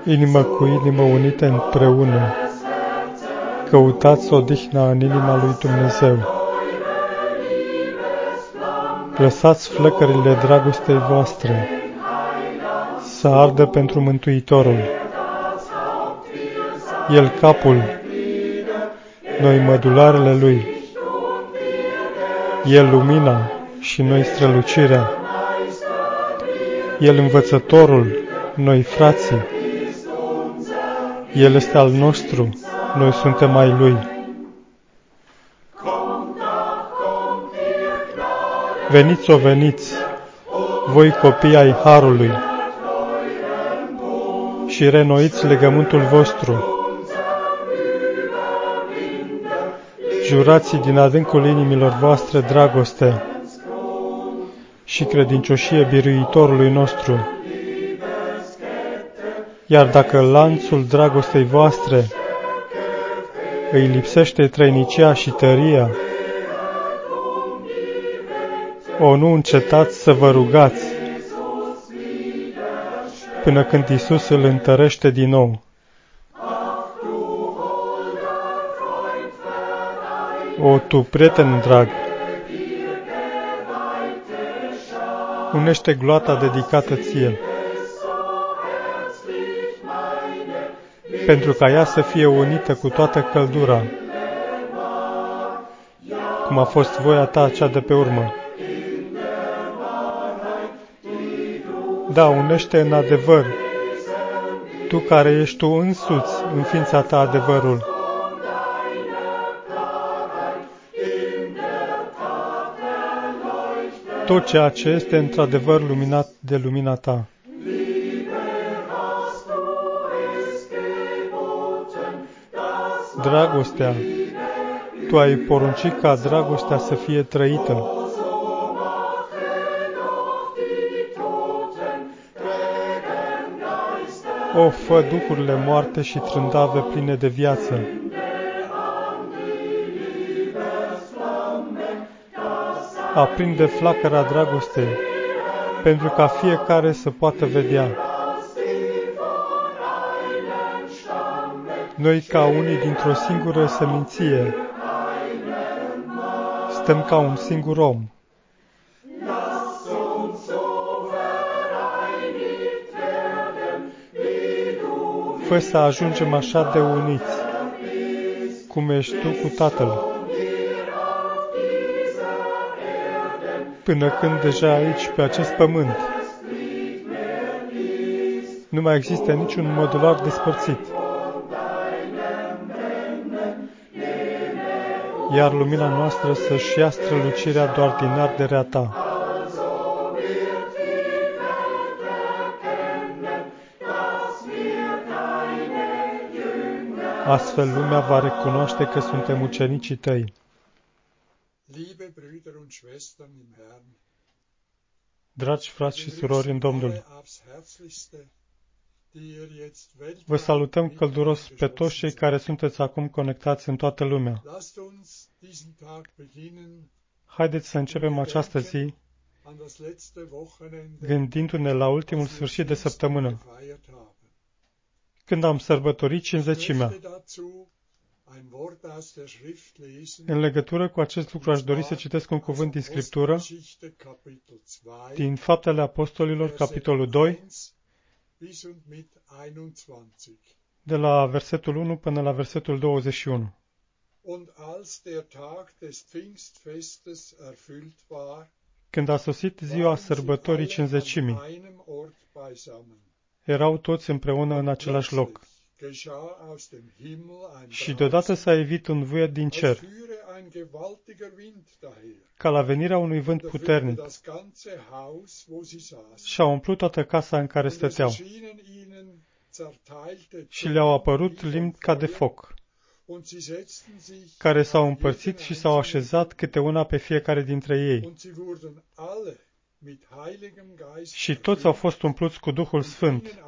inimă cu inimă unite împreună. Căutați odihna în inima lui Dumnezeu. Lăsați flăcările dragostei voastre să ardă pentru Mântuitorul. El capul, noi mădularele lui. El lumina și noi strălucirea. El învățătorul, noi frații. El este al nostru, noi suntem ai lui. Veniți, o veniți, voi copii ai Harului, și renoiți legământul vostru. Jurați din adâncul inimilor voastre dragoste și credincioșie biruitorului nostru. Iar dacă lanțul dragostei voastre îi lipsește trăinicia și tăria, nu încetați să vă rugați până când Iisus îl întărește din nou. Tu, prieten drag, unește gloata dedicată ție, pentru ca ea să fie unită cu toată căldura, cum a fost voia ta cea de pe urmă. Da, unește în adevăr, tu care ești tu însuți în ființa ta adevărul. Tot ceea ce este într-adevăr luminat de lumina ta. Dragostea, tu ai poruncit ca dragostea să fie trăită. Fă duhurile moarte și trândave pline de viață. Aprinde flacăra dragostei, pentru ca fiecare să poată vedea. Noi, ca unii dintr-o singură seminție, stăm ca un singur om. Fă să ajungem așa de uniți, cum ești tu cu Tatăl, până când deja aici, pe acest pământ, nu mai există niciun modular despărțit, iar lumina noastră să-și ia strălucirea doar din arderea ta. Astfel lumea va recunoaște că suntem ucenicii tăi. Dragi frați și surori în Domnul, vă salutăm călduros pe toți cei care sunteți acum conectați în toată lumea. Haideți să începem această zi gândindu-ne la ultimul sfârșit de săptămână, când am sărbătorit Cincizecimea. În legătură cu acest lucru aș dori să citesc un cuvânt din Scriptură, din Faptele Apostolilor, capitolul 2, de la versetul 1 până la versetul 21. Când a sosit ziua sărbătorii Cincizecimii, erau toți împreună în același loc. Și deodată s-a evit un vuiet din cer, ca la venirea unui vânt puternic, și a umplut toată casa în care stăteau. Și le-au apărut limbi ca de foc, care s-au împărțit și s-au așezat câte una pe fiecare dintre ei. Și toți au fost umpluți cu Duhul Sfânt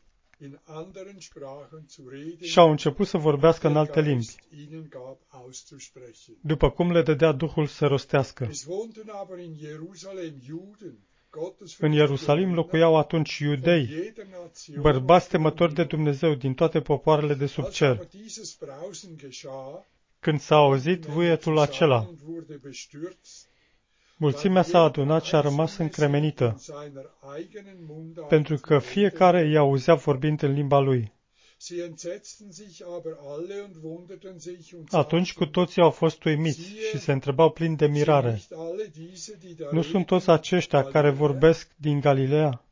și au început să vorbească în alte limbi, după cum le dădea Duhul să rostească. În Ierusalim locuiau atunci iudei, bărbați temători de Dumnezeu din toate popoarele de sub cer. Când s-a auzit vuietul acela, mulțimea s-a adunat și a rămas încremenită, pentru că fiecare îi auzea vorbind în limba lui. Atunci cu toții au fost uimiți și se întrebau plini de mirare: nu sunt toți aceștia care vorbesc din Galileea?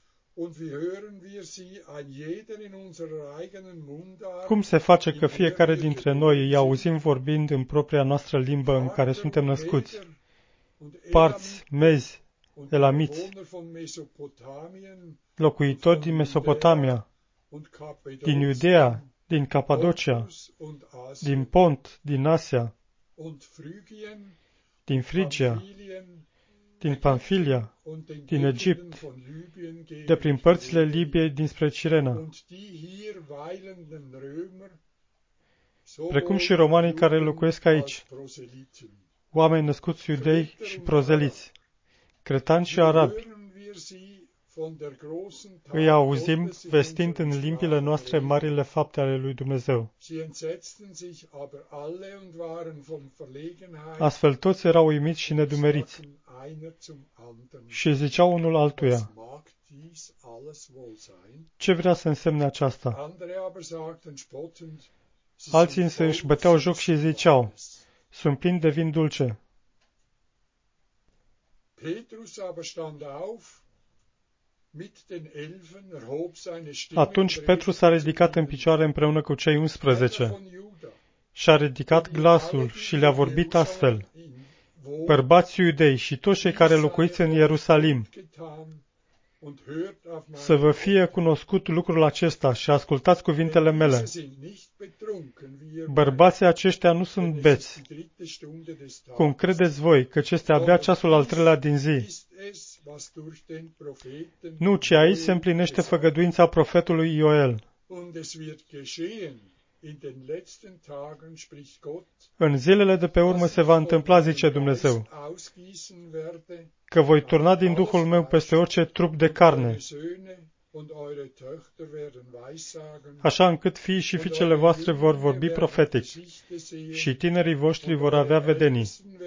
Cum se face că fiecare dintre noi îi auzim vorbind în propria noastră limbă în care suntem născuți? Parți, mezi, elamiți, locuitori din Mesopotamia, din Iudeea, din Capadocia, din Pont, din Asia, din Frigia, din Pamfilia, din Egipt, de prin părțile Libiei dinspre Cirena, precum și romanii care locuiesc aici, oameni născuți iudei și prozeliți, cretani și arabi. Îi auzim vestind în limbile noastre marile fapte ale lui Dumnezeu. Astfel toți erau uimiți și nedumeriți și ziceau unul altuia: ce vrea să însemne aceasta? Alții însă își băteau joc și ziceau: sunt plini de vin dulce. Atunci Petru s-a ridicat în picioare împreună cu cei 11 și-a ridicat glasul și le-a vorbit astfel: bărbați iudei și toți cei care locuiți în Ierusalim, să vă fie cunoscut lucrul acesta și ascultați cuvintele mele. Bărbații aceștia nu sunt beți, cum credeți voi, căci este abia ceasul al treilea din zi. Nu, ci aici se împlinește făgăduința profetului Ioel. În zilele de pe urmă se va întâmpla, zice Dumnezeu, că voi turna din Duhul meu peste orice trup de carne, așa încât fiii și fiicele voastre vor vorbi profetic și tinerii voștri vor avea vedenii,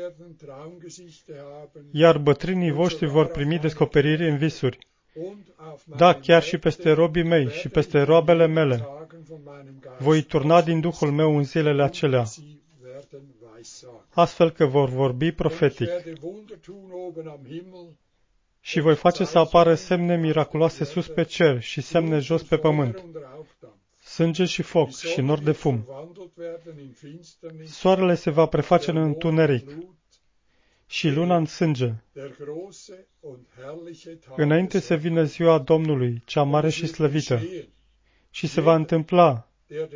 iar bătrânii voștri vor primi descoperiri în visuri. Da, chiar și peste robii mei și peste roabele mele voi turna din Duhul meu în zilele acelea, astfel că vor vorbi profetic. Și voi face să apară semne miraculoase sus pe cer și semne jos pe pământ, sânge și foc și nor de fum. Soarele se va preface în întuneric și luna în sânge, înainte să vină ziua Domnului, cea mare și slăvită. Și se va întâmpla: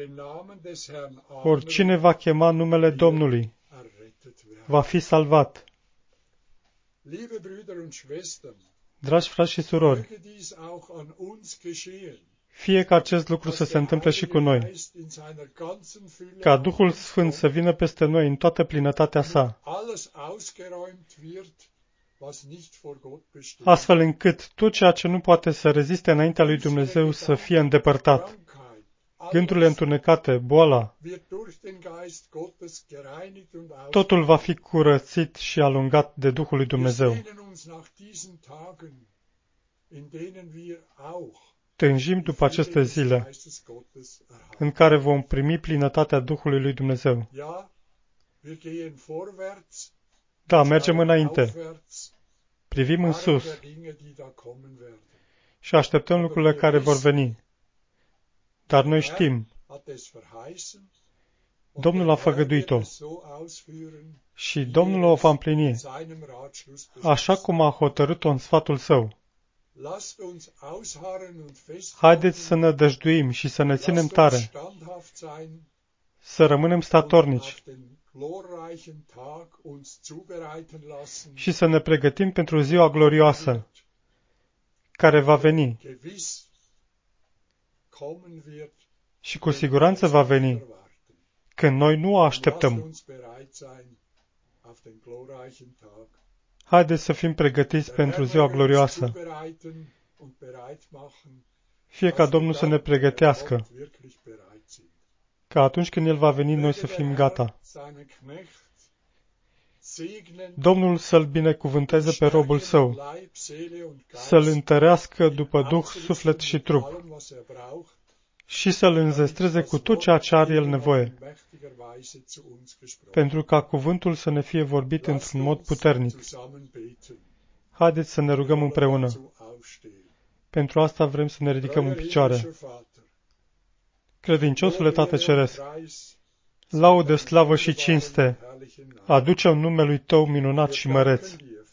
oricine va chema numele Domnului va fi salvat. Dragi frați și surori, fie ca acest lucru să se întâmple și cu noi, ca Duhul Sfânt să vină peste noi în toată plinătatea sa, astfel încât tot ceea ce nu poate să reziste înaintea lui Dumnezeu să fie îndepărtat. Gândurile întunecate, boala, totul va fi curățit și alungat de Duhul lui Dumnezeu. Tânjim după aceste zile în care vom primi plinătatea Duhului lui Dumnezeu. Da, mergem înainte, privim în sus și așteptăm lucrurile care vor veni. Dar noi știm, Domnul a făgăduit-o și Domnul o va împlini, așa cum a hotărât-o în sfatul său. Haideți să ne dăjduim și să ne ținem tare, să rămânem statornici și să ne pregătim pentru ziua glorioasă care va veni. Și cu siguranță va veni, când noi nu o așteptăm. Haideți să fim pregătiți pentru ziua glorioasă. Fie ca Domnul să ne pregătească, ca atunci când El va veni, noi să fim gata. Domnul să-L binecuvânteze pe robul Său, să-L întărească după Duh, suflet și trup, și să-L înzestreze cu tot ceea ce are El nevoie, pentru ca cuvântul să ne fie vorbit într-un mod puternic. Haideți să ne rugăm împreună. Pentru asta vrem să ne ridicăm în picioare. Credinciosule Tată Ceresc, laudă, slavă și cinste aducem numelui Tău minunat și măreț.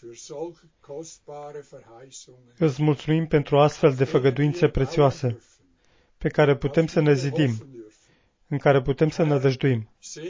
Îți mulțumim pentru astfel de făgăduințe prețioase, pe care putem să ne zidim, în care putem să ne dăjduim.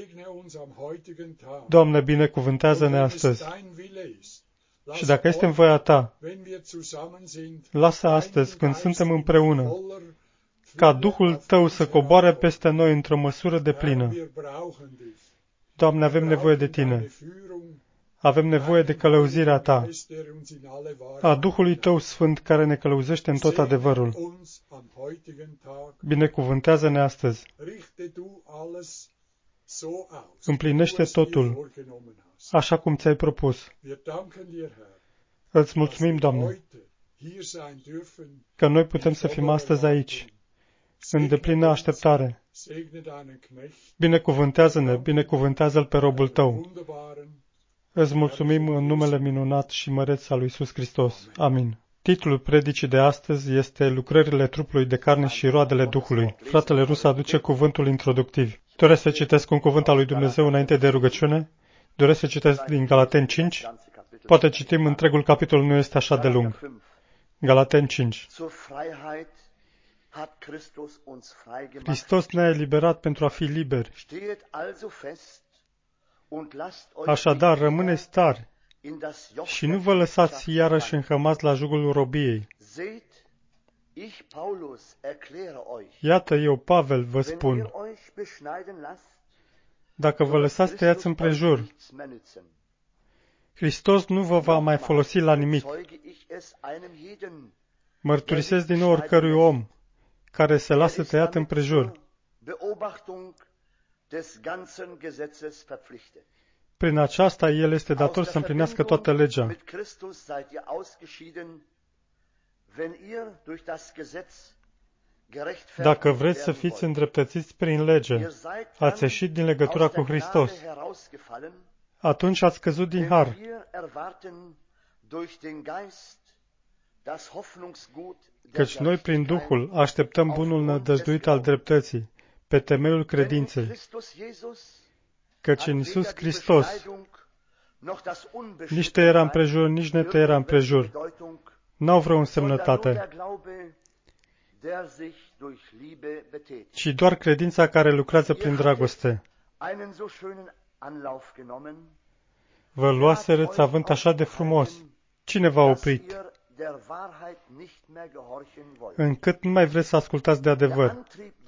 Doamne, binecuvântează-ne astăzi. Și dacă este în voia Ta, lasă astăzi, când suntem împreună, ca Duhul Tău să coboare peste noi într-o măsură deplină. Doamne, avem nevoie de Tine. Avem nevoie de călăuzirea Ta, a Duhului Tău Sfânt care ne călăuzește în tot adevărul. Binecuvântează-ne astăzi. Împlinește totul, așa cum Ți-ai propus. Îți mulțumim, Doamne, că noi putem să fim astăzi aici, în deplină așteptare. Binecuvântează-ne, binecuvântează-L pe robul Tău. Îți mulțumim în numele minunat și măreț al lui Iisus Hristos. Amin. Titlul predicii de astăzi este Lucrările trupului de carne și roadele Duhului. Fratele Rus aduce cuvântul introductiv. Doresc să citesc un cuvânt al lui Dumnezeu înainte de rugăciune? Doresc să citesc din Galateni 5? Poate citim întregul capitol, nu este așa de lung. Galateni 5. Hristos ne-a eliberat pentru a fi liberi. Așadar, rămâneți tari și nu vă lăsați iarăși înhămați la jugul robiei. Iată, eu, Pavel, vă spun, dacă vă lăsați tăiați împrejur, Hristos nu vă va mai folosi la nimic. Mărturisesc din nou oricărui om care se lasă tăiat împrejur. Prin aceasta el este dator să împlinească toată legea. Dacă vreți să fiți îndreptățiți prin lege, ați ieșit din legătura cu Hristos, atunci ați căzut din har. Căci noi, prin Duhul, așteptăm bunul nădăjduit al dreptății, pe temeiul credinței. Căci în Iisus Hristos nici tăierea împrejur, nici netăierea împrejur n-au vreo însemnătate, ci doar credința care lucrează prin dragoste. Vă luaserăți avânt așa de frumos. Cine v-a oprit? Încât nu mai vreți să ascultați de adevăr.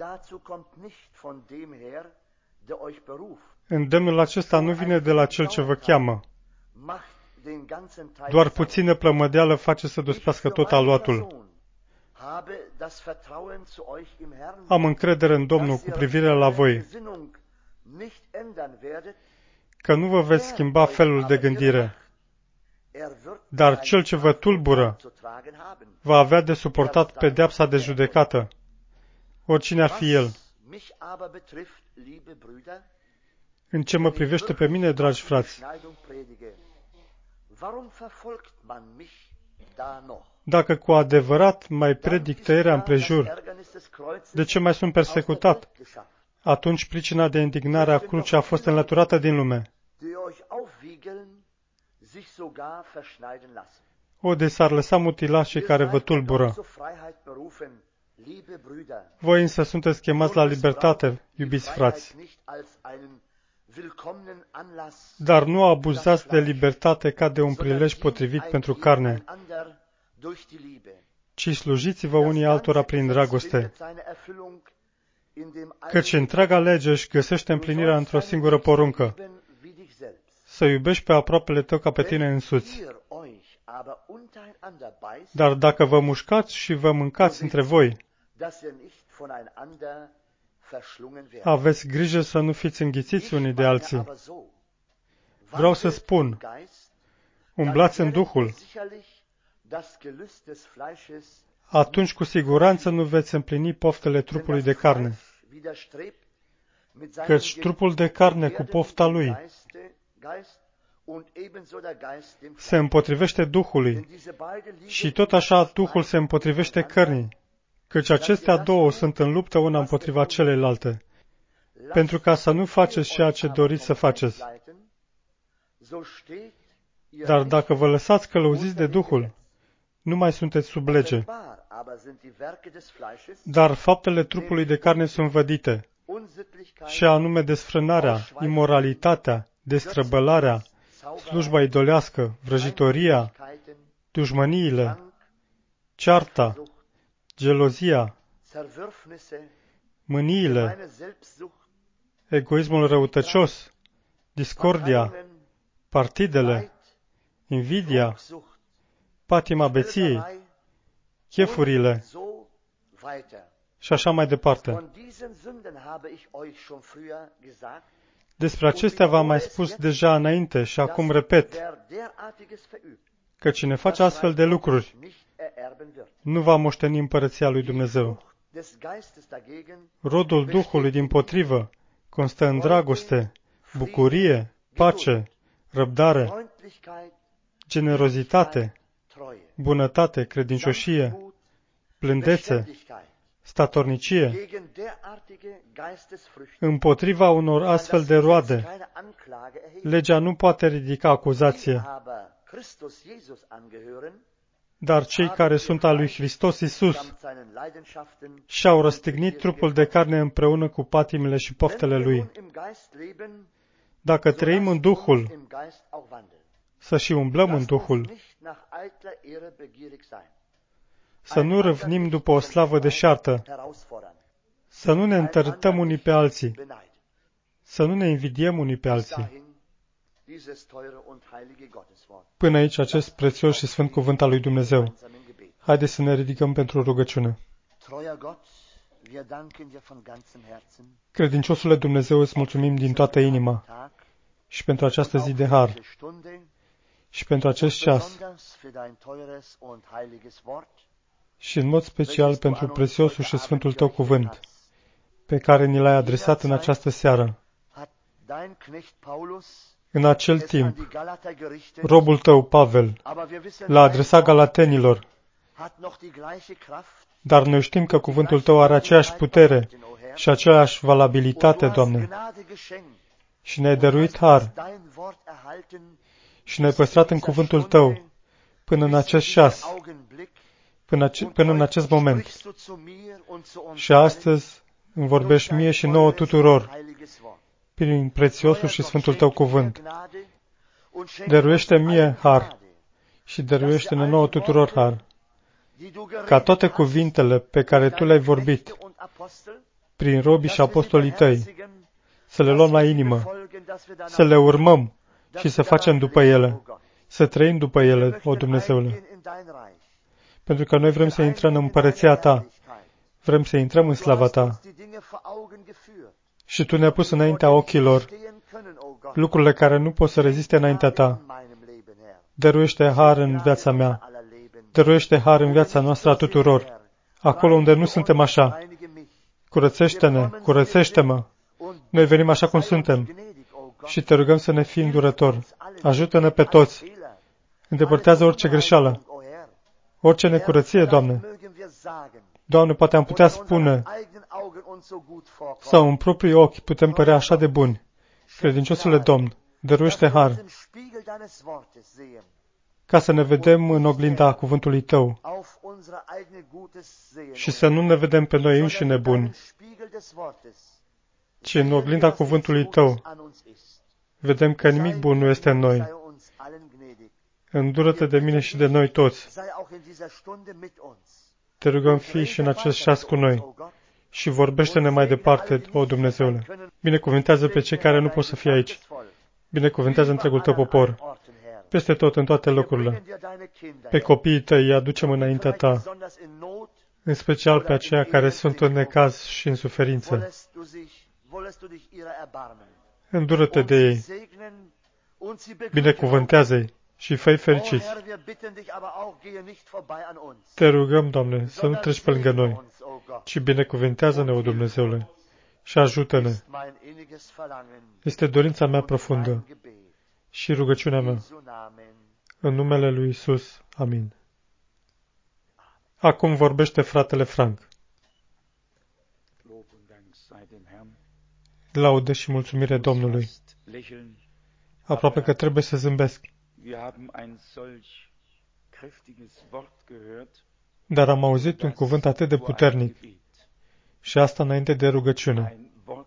Îndemnul acesta nu vine de la Cel ce vă cheamă. Doar puțină plămădeală face să dospească tot aluatul. Am încredere în Domnul cu privire la voi, că nu vă veți schimba felul de gândire, dar cel ce vă tulbură va avea de suportat pedeapsa de judecată, oricine ar fi el. În ce mă privește pe mine, dragi frați, dacă cu adevărat mai predic tăierea împrejur, de ce mai sunt persecutat? Atunci pricina de indignare a crucii a fost înlăturată din lume. O, de s-ar lăsa mutilați cei care vă tulbură. Voi însă sunteți chemați la libertate, iubiți frați. Dar nu abuzați de libertate ca de un prilej potrivit pentru carne, ci slujiți-vă unii altora prin dragoste. Căci întreaga lege își găsește împlinirea într-o singură poruncă. să iubești pe aproapele tău ca pe tine însuți. Dar dacă vă mușcați și vă mâncați între voi, aveți grijă să nu fiți înghițiți unii de alții. Vreau să spun, umblați în Duhul. Atunci cu siguranță nu veți împlini poftele trupului de carne. Căci trupul de carne cu pofta lui se împotrivește Duhului și tot așa Duhul se împotrivește cărnii, căci acestea două sunt în luptă una împotriva celelalte, pentru ca să nu faceți ceea ce doriți să faceți. Dar dacă vă lăsați călăuziți de Duhul, nu mai sunteți sub lege. Dar faptele trupului de carne sunt vădite, și anume desfrânarea, imoralitatea, destrăbălarea, slujba idolească, vrăjitoria, dușmăniile, cearta, gelozia, mâniile, egoismul răutăcios, discordia, partidele, invidia, patima beției, chefurile și așa mai departe. Despre acestea v-am mai spus deja înainte și acum repet, că cine face astfel de lucruri nu va moșteni împărăția lui Dumnezeu. Rodul Duhului, dimpotrivă, constă în dragoste, bucurie, pace, răbdare, generozitate, bunătate, credincioșie, blândețe, statornicie. Împotriva unor astfel de roade, legea nu poate ridica acuzație. Dar cei care sunt al lui Hristos Iisus și-au răstignit trupul de carne împreună cu patimile și poftele lui. Dacă trăim în Duhul, să și umblăm în Duhul. Să nu râvnim după o slavă deșartă, să nu ne întărâtăm unii pe alții, să nu ne invidiem unii pe alții. Până aici acest prețios și sfânt cuvânt al lui Dumnezeu. Haideți să ne ridicăm pentru rugăciune. Credinciosule Dumnezeu, îți mulțumim din toată inima și pentru această zi de har și pentru acest ceas și în mod special pentru prețiosul și sfântul Tău cuvânt pe care ni l-ai adresat în această seară. În acel timp, robul Tău, Pavel, l-a adresat galatenilor, dar noi știm că cuvântul Tău are aceeași putere și aceeași valabilitate, Doamne, și ne-ai dăruit har și ne-ai păstrat în cuvântul Tău până în acest ceas, până în acest moment. Și astăzi îmi vorbești mie și nouă tuturor prin prețiosul și sfântul Tău cuvânt. Dăruiește mie har și dăruiește-ne nouă tuturor har, ca toate cuvintele pe care Tu le-ai vorbit prin robii și apostolii Tăi, să le luăm la inimă, să le urmăm și să facem după ele, să trăim după ele, o Dumnezeule. Pentru că noi vrem să intrăm în împărăția Ta, vrem să intrăm în slava Ta. Și Tu ne-ai pus înaintea ochilor lucrurile care nu pot să reziste înaintea Ta. Dăruiește har în viața mea, dăruiește har în viața noastră a tuturor, acolo unde nu suntem așa. Curățește-ne, curățește-mă. Noi venim așa cum suntem și Te rugăm să ne fii îndurător. Ajută-ne pe toți. Îndepărtează orice greșeală, orice necurăție, Doamne. Doamne, poate am putea spune, sau în proprii ochi putem părea așa de buni. Credinciosule Domn, dăruiește har, ca să ne vedem în oglinda cuvântului Tău și să nu ne vedem pe noi înșine buni, ci în oglinda cuvântului Tău vedem că nimic bun nu este în noi. Îndură-te de mine și de noi toți. Te rugăm, fii și în acest ceas cu noi și vorbește-ne mai departe, o Dumnezeule. Binecuvântează pe cei care nu pot să fie aici. Binecuvântează întregul tău popor, peste tot, în toate locurile. Pe copiii tăi îi aducem înaintea ta, în special pe aceia care sunt în necaz și în suferință. Îndură-te de ei, binecuvântează-i și fă-i fericiți. Te rugăm, Doamne, să nu treci pe lângă noi, ci binecuvântează-ne, o Dumnezeule, și ajută-ne. Este dorința mea profundă și rugăciunea mea. În numele lui Isus. Amin. Acum vorbește fratele Frank. Laudă și mulțumire Domnului. Aproape că trebuie să zâmbesc. Dar am auzit un cuvânt atât de puternic și asta înainte de rugăciune.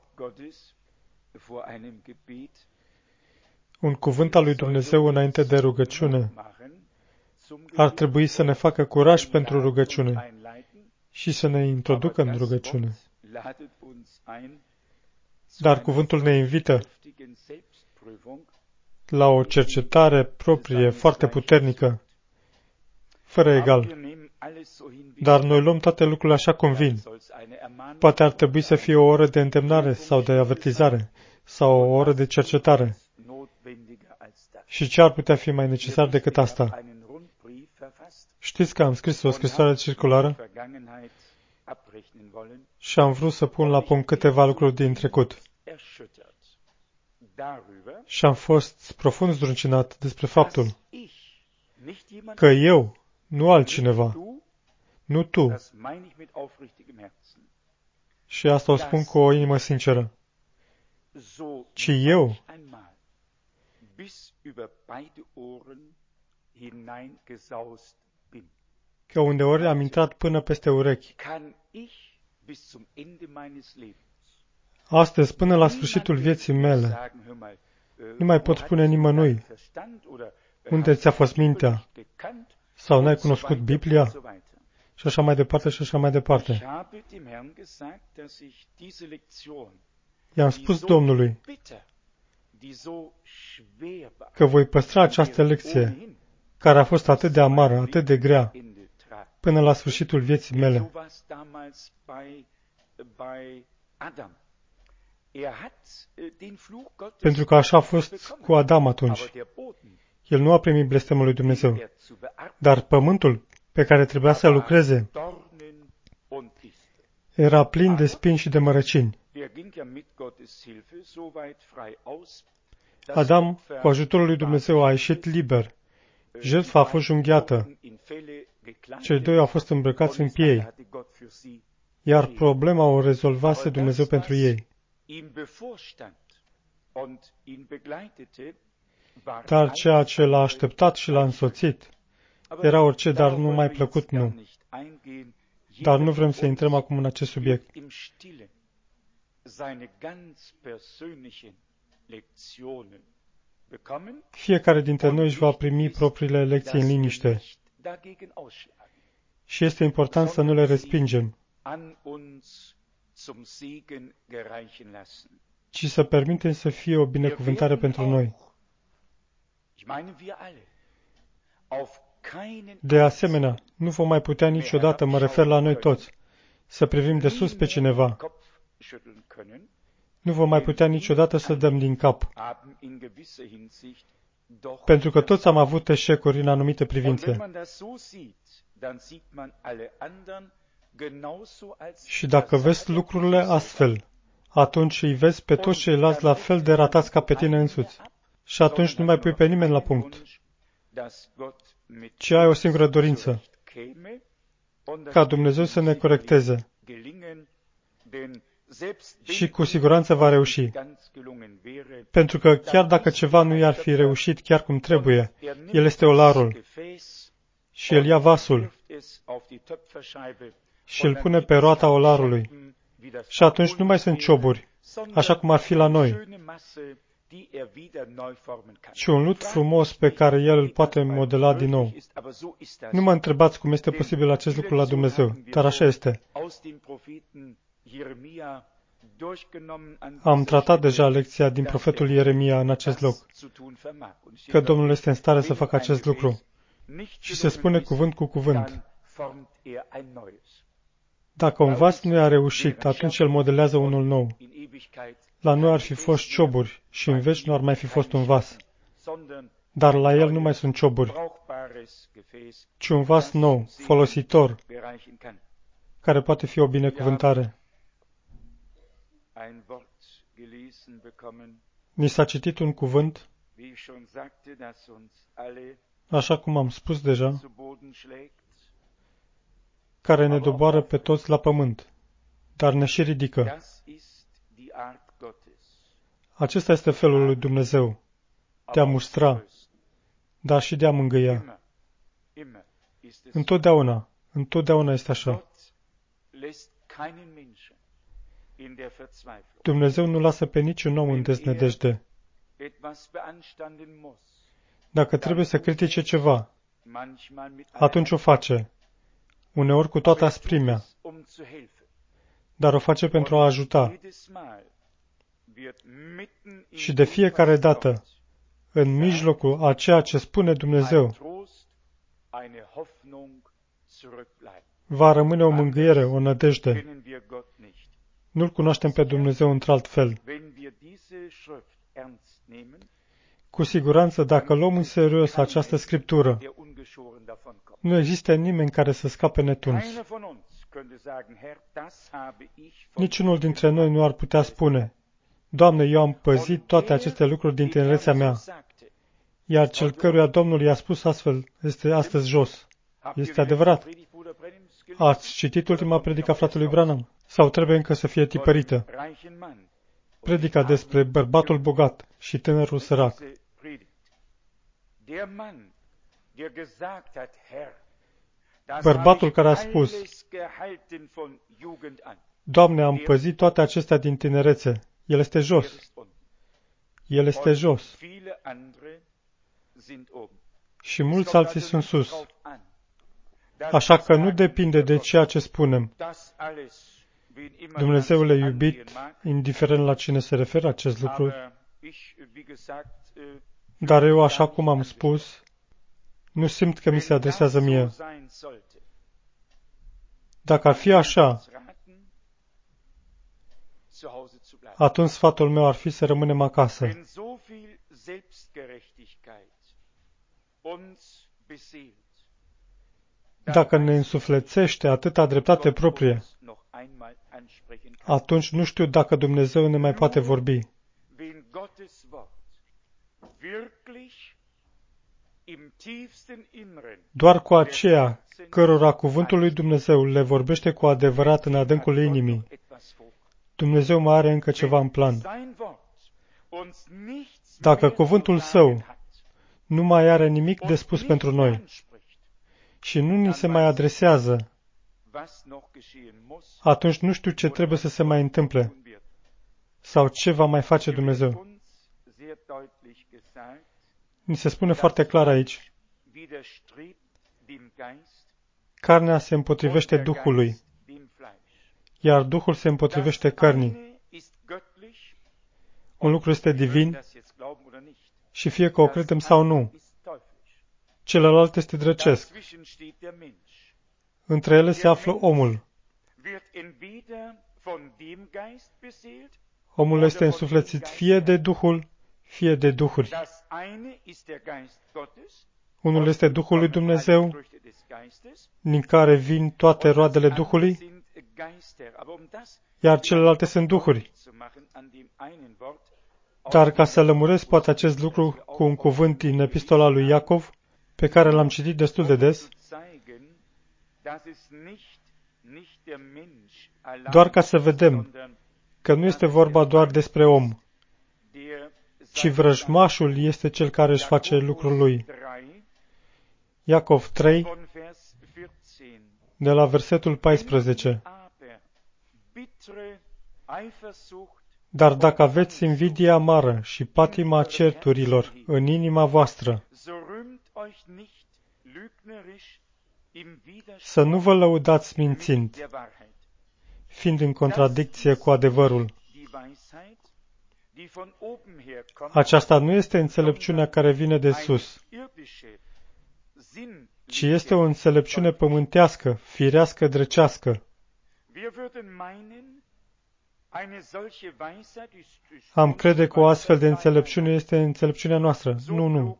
Un cuvânt al lui Dumnezeu înainte de rugăciune ar trebui să ne facă curaj pentru rugăciune și să ne introducă în rugăciune. Dar cuvântul ne invită la o cercetare proprie, foarte puternică, fără egal. Dar noi luăm toate lucrurile așa cum vin. Poate ar trebui să fie o oră de îndemnare sau de avertizare sau o oră de cercetare. Și ce ar putea fi mai necesar decât asta? Știți că am scris o scrisoare circulară și am vrut să pun la punct câteva lucruri din trecut. Și am fost profund zdruncinat despre faptul că eu, nu altcineva, nu tu, și asta o spun cu o inimă sinceră, ci eu, că undeori am intrat până peste urechi. Astăzi, până la sfârșitul vieții mele, nu mai pot spune nimănui unde ți-a fost mintea sau n-ai cunoscut Biblia și așa mai departe și așa mai departe. I-am spus Domnului că voi păstra această lecție care a fost atât de amară, atât de grea, până la sfârșitul vieții mele. Pentru că așa a fost cu Adam atunci. El nu a primit blestemul lui Dumnezeu, dar pământul pe care trebuia să lucreze era plin de spini și de mărăcini. Adam, cu ajutorul lui Dumnezeu, a ieșit liber. Jertfa a fost junghiată. Cei doi au fost îmbrăcați în piei, iar problema o rezolvase Dumnezeu pentru ei. Dar ceea ce l-a așteptat și l-a însoțit era orice, dar nu mai plăcut, nu. Dar nu vrem să intrăm acum în acest subiect. Fiecare dintre noi își va primi propriile lecții în liniște și este important să nu le respingem, ci să permitem să fie o binecuvântare pentru noi. De asemenea, nu vom mai putea niciodată, mă refer la noi toți, să privim de sus pe cineva. Nu vom mai putea niciodată să dăm din cap, pentru că toți am avut eșecuri în anumite privințe. Și dacă vezi lucrurile astfel, atunci îi vezi pe toți ceilalți la fel de ratați ca pe tine însuți. Și atunci nu mai pui pe nimeni la punct, ci ai o singură dorință, ca Dumnezeu să ne corecteze. Și cu siguranță va reuși. Pentru că chiar dacă ceva nu i-ar fi reușit chiar cum trebuie, El este olarul și El ia vasul și îl pune pe roata olarului. Și atunci nu mai sunt cioburi, așa cum ar fi la noi, ci un lut frumos pe care El îl poate modela din nou. Nu mă întrebați cum este posibil acest lucru la Dumnezeu, dar așa este. Am tratat deja lecția din profetul Ieremia în acest loc, că Domnul este în stare să facă acest lucru și se spune cuvânt cu cuvânt. Dacă un vas nu i-a reușit, atunci el modelează unul nou. La noi ar fi fost cioburi și în veci nu ar mai fi fost un vas. Dar la el nu mai sunt cioburi, ci un vas nou, folositor, care poate fi o binecuvântare. Ni s-a citit un cuvânt, așa cum am spus deja, care ne doboară pe toți la pământ, dar ne și ridică. Acesta este felul lui Dumnezeu, de a mustra, dar și de a mângâia. Întotdeauna este așa. Dumnezeu nu lasă pe niciun om în deznădejde. Dacă trebuie să critique ceva, atunci o face, uneori cu toată asprimea, dar o face pentru a ajuta. Și de fiecare dată, în mijlocul a ceea ce spune Dumnezeu, va rămâne o mângâiere, o nădejde. Nu-L cunoaștem pe Dumnezeu într-alt fel. Cu siguranță, dacă luăm în serios această Scriptură, nu există nimeni care să scape netuns. Niciunul dintre noi nu ar putea spune, Doamne, eu am păzit toate aceste lucruri din tinerețea mea, iar cel căruia Domnul i-a spus astfel este astăzi jos. Este adevărat. Ați citit ultima predică a fratelui Branham? Sau trebuie încă să fie tipărită? Predica despre bărbatul bogat și tânărul sărac. Bărbatul care a spus, Doamne, am păzit toate acestea din tinerețe. El este jos. El este jos. Și mulți alții sunt sus. Așa că nu depinde de ceea ce spunem. Dumnezeule iubit, indiferent la cine se referă acest lucru, dar eu, așa cum am spus, nu simt că mi se adresează mie. Dacă ar fi așa, atunci sfatul meu ar fi să rămânem acasă. Dacă ne însuflețește atâta dreptate proprie, atunci nu știu dacă Dumnezeu ne mai poate vorbi. Doar cu aceea cărora cuvântul lui Dumnezeu le vorbește cu adevărat în adâncul inimii, Dumnezeu mai are încă ceva în plan. Dacă cuvântul Său nu mai are nimic de spus pentru noi și nu ni se mai adresează, atunci nu știu ce trebuie să se mai întâmple sau ce va mai face Dumnezeu. Ni se spune foarte clar aici, carnea se împotrivește Duhului, iar Duhul se împotrivește cărnii. Un lucru este divin și fie că o credem sau nu, celălalt este drăcesc. Între ele se află omul. Omul este însuflețit fie de Duhul, fie de duhuri. Unul este Duhul lui Dumnezeu, din care vin toate roadele Duhului, iar celelalte sunt duhuri. Dar ca să lămuresc poate acest lucru cu un cuvânt din epistola lui Iacov, pe care l-am citit destul de des, doar ca să vedem că nu este vorba doar despre om, ci vrăjmașul este cel care își face lucrul lui. Iacov 3, de la versetul 14. Dar dacă aveți invidie amară și patima certurilor în inima voastră, să nu vă lăudați mințind, fiind în contradicție cu adevărul. Aceasta nu este înțelepciunea care vine de sus, ci este o înțelepciune pământească, firească, drăcească. Am crede că o astfel de înțelepciune este înțelepciunea noastră. Nu.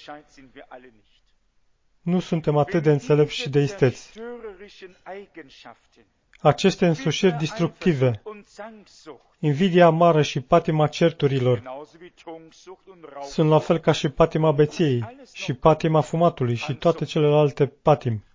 Nu suntem atât de înțelepți și de isteți. Aceste însușiri distructive, invidia amară și patima certurilor, sunt la fel ca și patima beției și patima fumatului și toate celelalte patimi.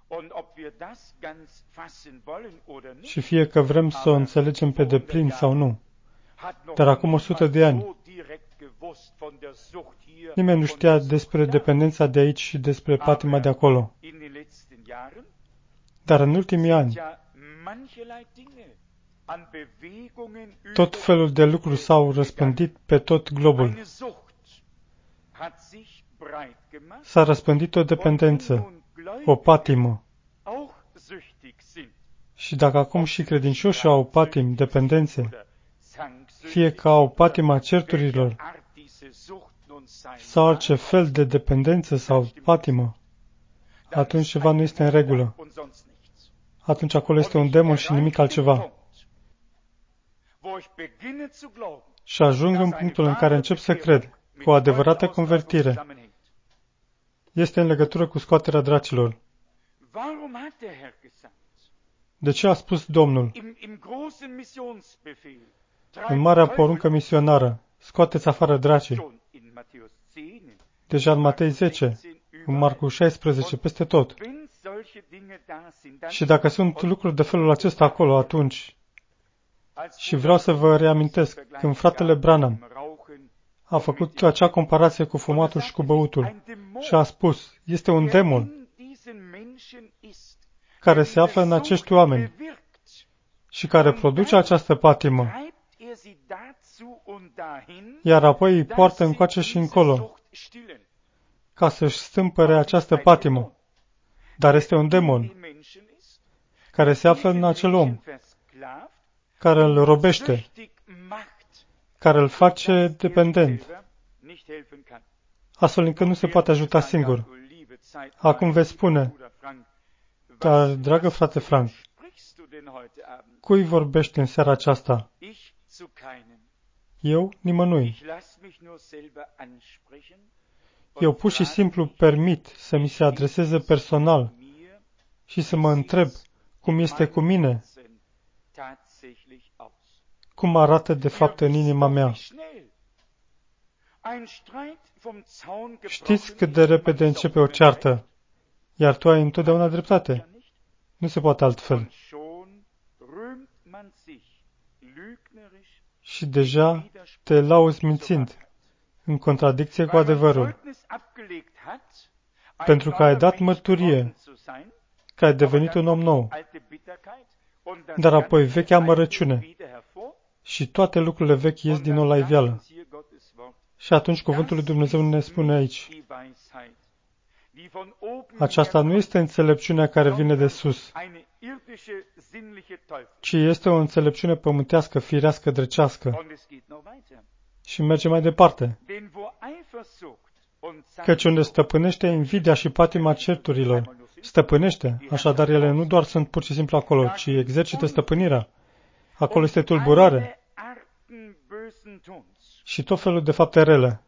Și fie că vrem să o înțelegem pe deplin sau nu. Dar acum 100 de ani, nimeni nu știa despre dependența de aici și despre patima de acolo. Dar în ultimii ani, tot felul de lucruri s-au răspândit pe tot globul. S-a răspândit o dependență, o patimă. Și dacă acum și credincioșii au patim, dependențe, fie că au patima certurilor sau orice fel de dependență sau patimă, atunci ceva nu este în regulă. Atunci acolo este un demon și nimic altceva. Și ajung în punctul în care încep să cred că o adevărată convertire este în legătură cu scoaterea dracilor. De ce a spus Domnul în marea poruncă misionară, scoateți afară dracii? Deja în Matei 10, în Marcu 16, peste tot. Și dacă sunt lucruri de felul acesta acolo, atunci, și vreau să vă reamintesc, când fratele Branham a făcut acea comparație cu fumatul și cu băutul și a spus, este un demon care se află în acești oameni și care produce această patimă, iar apoi îi poartă încoace și încolo, ca să-și stâmpăre această patimă. Dar este un demon care se află în acel om, care îl robește, care îl face dependent, astfel încât nu se poate ajuta singur. Acum veți spune, dar, dragă frate Frank, cui vorbești în seara aceasta? Eu? Nimănui. Eu pur și simplu permit să mi se adreseze personal și să mă întreb cum este cu mine, cum arată de fapt în inima mea. Știți cât de repede începe o ceartă, iar tu ai întotdeauna dreptate. Nu se poate altfel. Și deja te lauzi mințind, în contradicție cu adevărul, pentru că ai dat mărturie că ai devenit un om nou, dar apoi vechea amărăciune și toate lucrurile vechi ies din nou la iveală. Și atunci cuvântul lui Dumnezeu ne spune aici, aceasta nu este înțelepciunea care vine de sus, ci este o înțelepciune pământească, firească, drăcească. Și merge mai departe. Căci unde stăpânește invidia și patima certurilor, stăpânește, așadar ele nu doar sunt pur și simplu acolo, ci exercită stăpânirea. Acolo este tulburare și tot felul de fapte rele.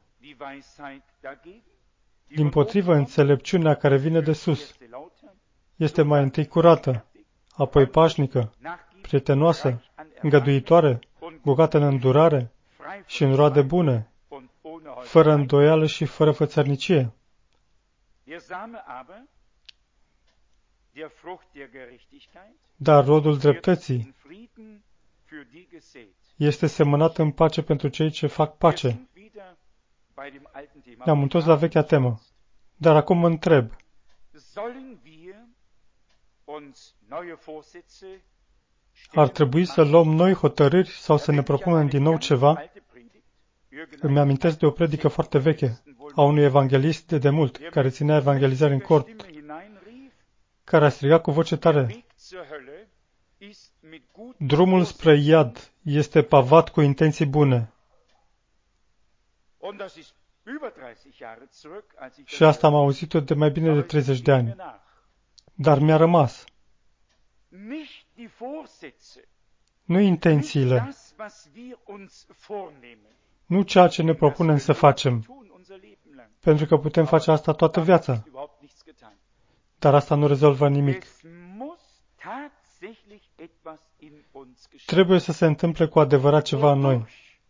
Dimpotrivă, înțelepciunea care vine de sus este mai întâi curată, apoi pașnică, prietenoasă, îngăduitoare, bogată în îndurare și în roade bune, fără îndoială și fără fățărnicie. Dar rodul dreptății este semănat în pace pentru cei ce fac pace. Ne-am întors la vechea temă. Dar acum mă întreb, ar trebui să luăm noi hotărâri sau să ne propunem din nou ceva? Îmi amintesc de o predică foarte veche a unui evanghelist de demult, care ținea evangelizare în cort, care a strigat cu voce tare, Drumul spre iad este pavat cu intenții bune. Și asta am auzit-o de mai bine de 30 de ani. Dar mi-a rămas. Nu intențiile, nu ceea ce ne propunem să facem, pentru că putem face asta toată viața. Dar asta nu rezolvă nimic. Trebuie să se întâmple cu adevărat ceva în noi,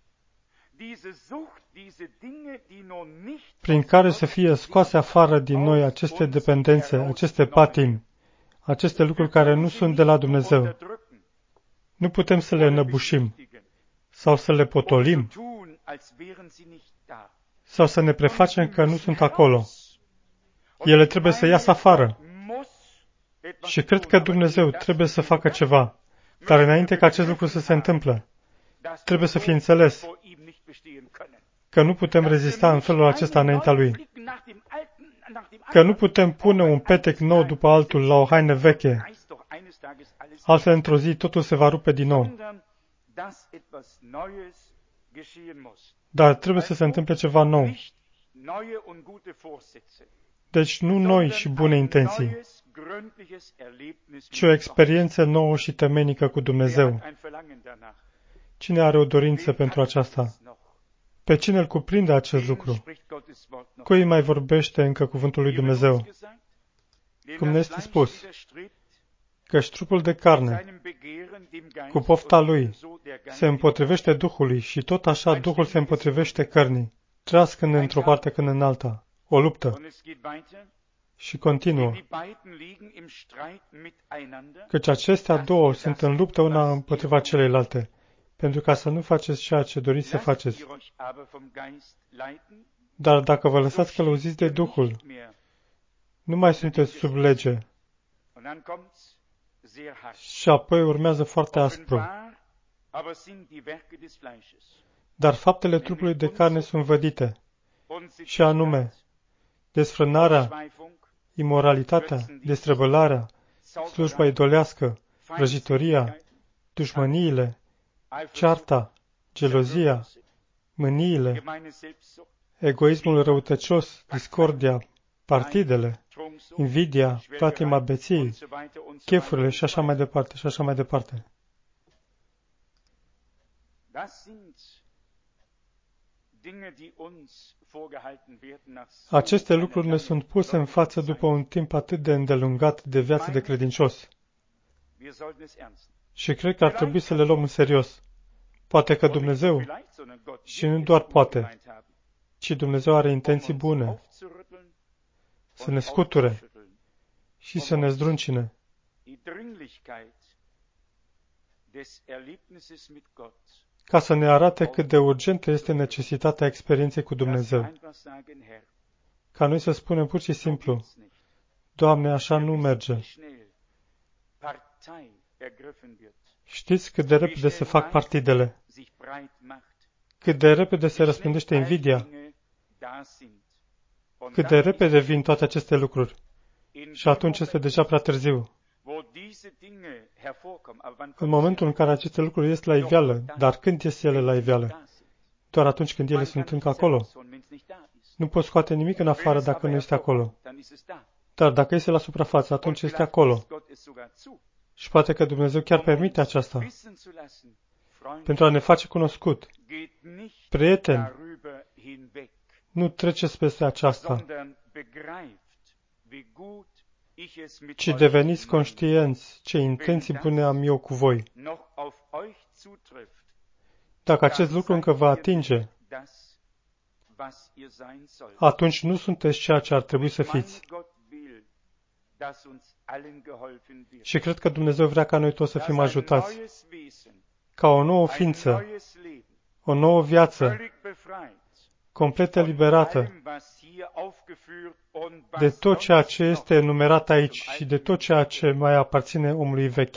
prin care să fie scoase afară din noi aceste dependențe, aceste patimi, aceste lucruri care nu sunt de la Dumnezeu. Nu putem să le înăbușim sau să le potolim sau să ne prefacem că nu sunt acolo. Ele trebuie să iasă afară. Și cred că Dumnezeu trebuie să facă ceva. Dar înainte ca acest lucru să se întâmple, trebuie să fie înțeles că nu putem rezista în felul acesta înaintea Lui. Că nu putem pune un petec nou după altul la o haină veche. Altfel, într-o zi, totul se va rupe din nou. Dar trebuie să se întâmple ceva nou. Deci nu noi și bune intenții, ci o experiență nouă și temenică cu Dumnezeu. Cine are o dorință pentru aceasta? Pe cine îl cuprinde acest lucru? Cui mai vorbește încă cuvântul lui Dumnezeu? Cum ne este spus, căci trupul de carne, cu pofta lui, se împotrivește Duhului și tot așa Duhul se împotrivește cărnii, treascând într-o parte când în alta, o luptă. Și continuă, căci acestea două sunt în luptă una împotriva celeilalte, pentru ca să nu faceți ceea ce doriți să faceți. Dar dacă vă lăsați călăuziți de Duhul, nu mai sunteți sub lege. Și apoi urmează foarte aspru. Dar faptele trupului de carne sunt vădite, și anume, desfrânarea, imoralitatea, destrăbălarea, slujba idolească, vrăjitoria, dușmăniile, cearta, gelozia, mâniile, egoismul răutăcios, discordia, partidele, invidia, patima beției, chefurile și așa mai departe, și așa mai departe. Aceste lucruri ne sunt puse în față după un timp atât de îndelungat de viață de credincios. Și cred că ar trebui să le luăm în serios. Poate că Dumnezeu, și nu doar poate, ci Dumnezeu are intenții bune, să ne scuture și să ne zdruncine. Ca să ne arate cât de urgentă este necesitatea experienței cu Dumnezeu. Ca noi să spunem pur și simplu, Doamne, așa nu merge. Știți cât de repede se fac partidele, cât de repede se răspândește invidia, cât de repede vin toate aceste lucruri. Și atunci este deja prea târziu. În momentul în care aceste lucruri ies la iveală, dar când ies ele la iveală? Doar atunci când ele sunt încă acolo. Nu poți scoate nimic în afară dacă nu este acolo. Dar dacă este la suprafață, atunci este acolo. Și poate că Dumnezeu chiar permite aceasta pentru a ne face cunoscut. Prieteni, nu treceți peste aceasta, ci deveniți conștienți ce intenții bune am eu cu voi. Dacă acest lucru încă vă atinge, atunci nu sunteți ceea ce ar trebui să fiți. Și cred că Dumnezeu vrea ca noi toți să fim ajutați, ca o nouă ființă, o nouă viață, complet eliberată de tot ceea ce este enumerat aici și de tot ceea ce mai aparține omului vechi.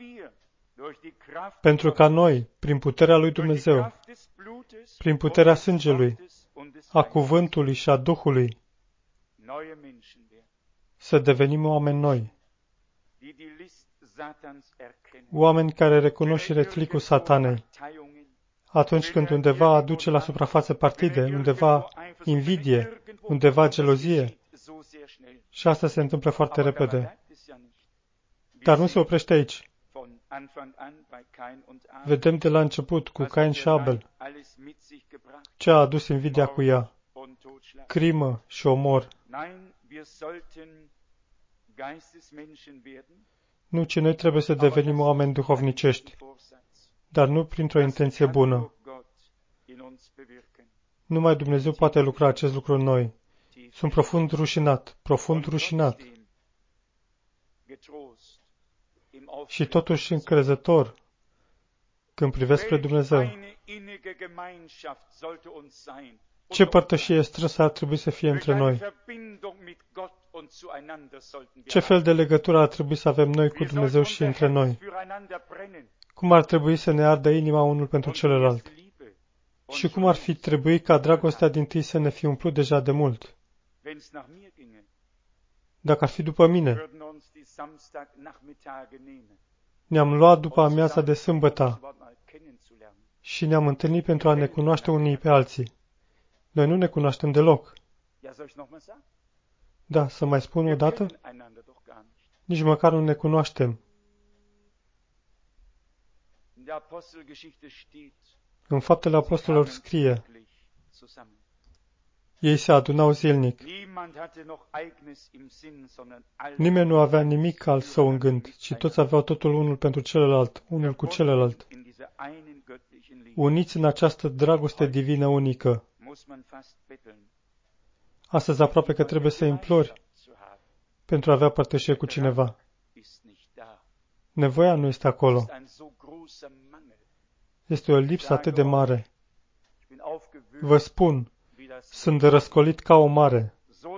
Pentru ca noi, prin puterea lui Dumnezeu, prin puterea sângelui, a cuvântului și a Duhului, să devenim oameni noi, Oameni care recunosc și retlicul satanei. Atunci când undeva aduce la suprafață partide, undeva invidie, undeva gelozie, și asta se întâmplă foarte repede. Dar nu se oprește aici. Vedem de la început cu Cain și Abel ce a adus invidia cu ea: crimă și omor. Nu, ci noi trebuie să devenim oameni duhovnicești, dar nu printr-o intenție bună. Numai Dumnezeu poate lucra acest lucru în noi. Sunt profund rușinat. Și totuși încrezător când privesc spre Dumnezeu. Ce părtășie strânsă ar trebui să fie între noi? Ce fel de legătură ar trebui să avem noi cu Dumnezeu și între noi? Cum ar trebui să ne ardă inima unul pentru celălalt? Și cum ar fi trebuit ca dragostea dintâi să ne fi umplut deja de mult? Dacă ar fi după mine, ne-am luat după amiaza de sâmbătă și ne-am întâlnit pentru a ne cunoaște unii pe alții. Noi nu ne cunoaștem deloc. Da, să mai spun o dată? Nici măcar nu ne cunoaștem. În Faptele Apostolilor scrie: ei se adunau zilnic. Nimeni nu avea nimic al său în gând, ci toți aveau totul unul pentru celălalt, unul cu celălalt. Uniți în această dragoste divină unică. Astăzi aproape că trebuie să implori pentru a avea părtășie cu cineva. Nevoia nu este acolo. Este o lipsă atât de mare. Vă spun, sunt răscolit ca o mare.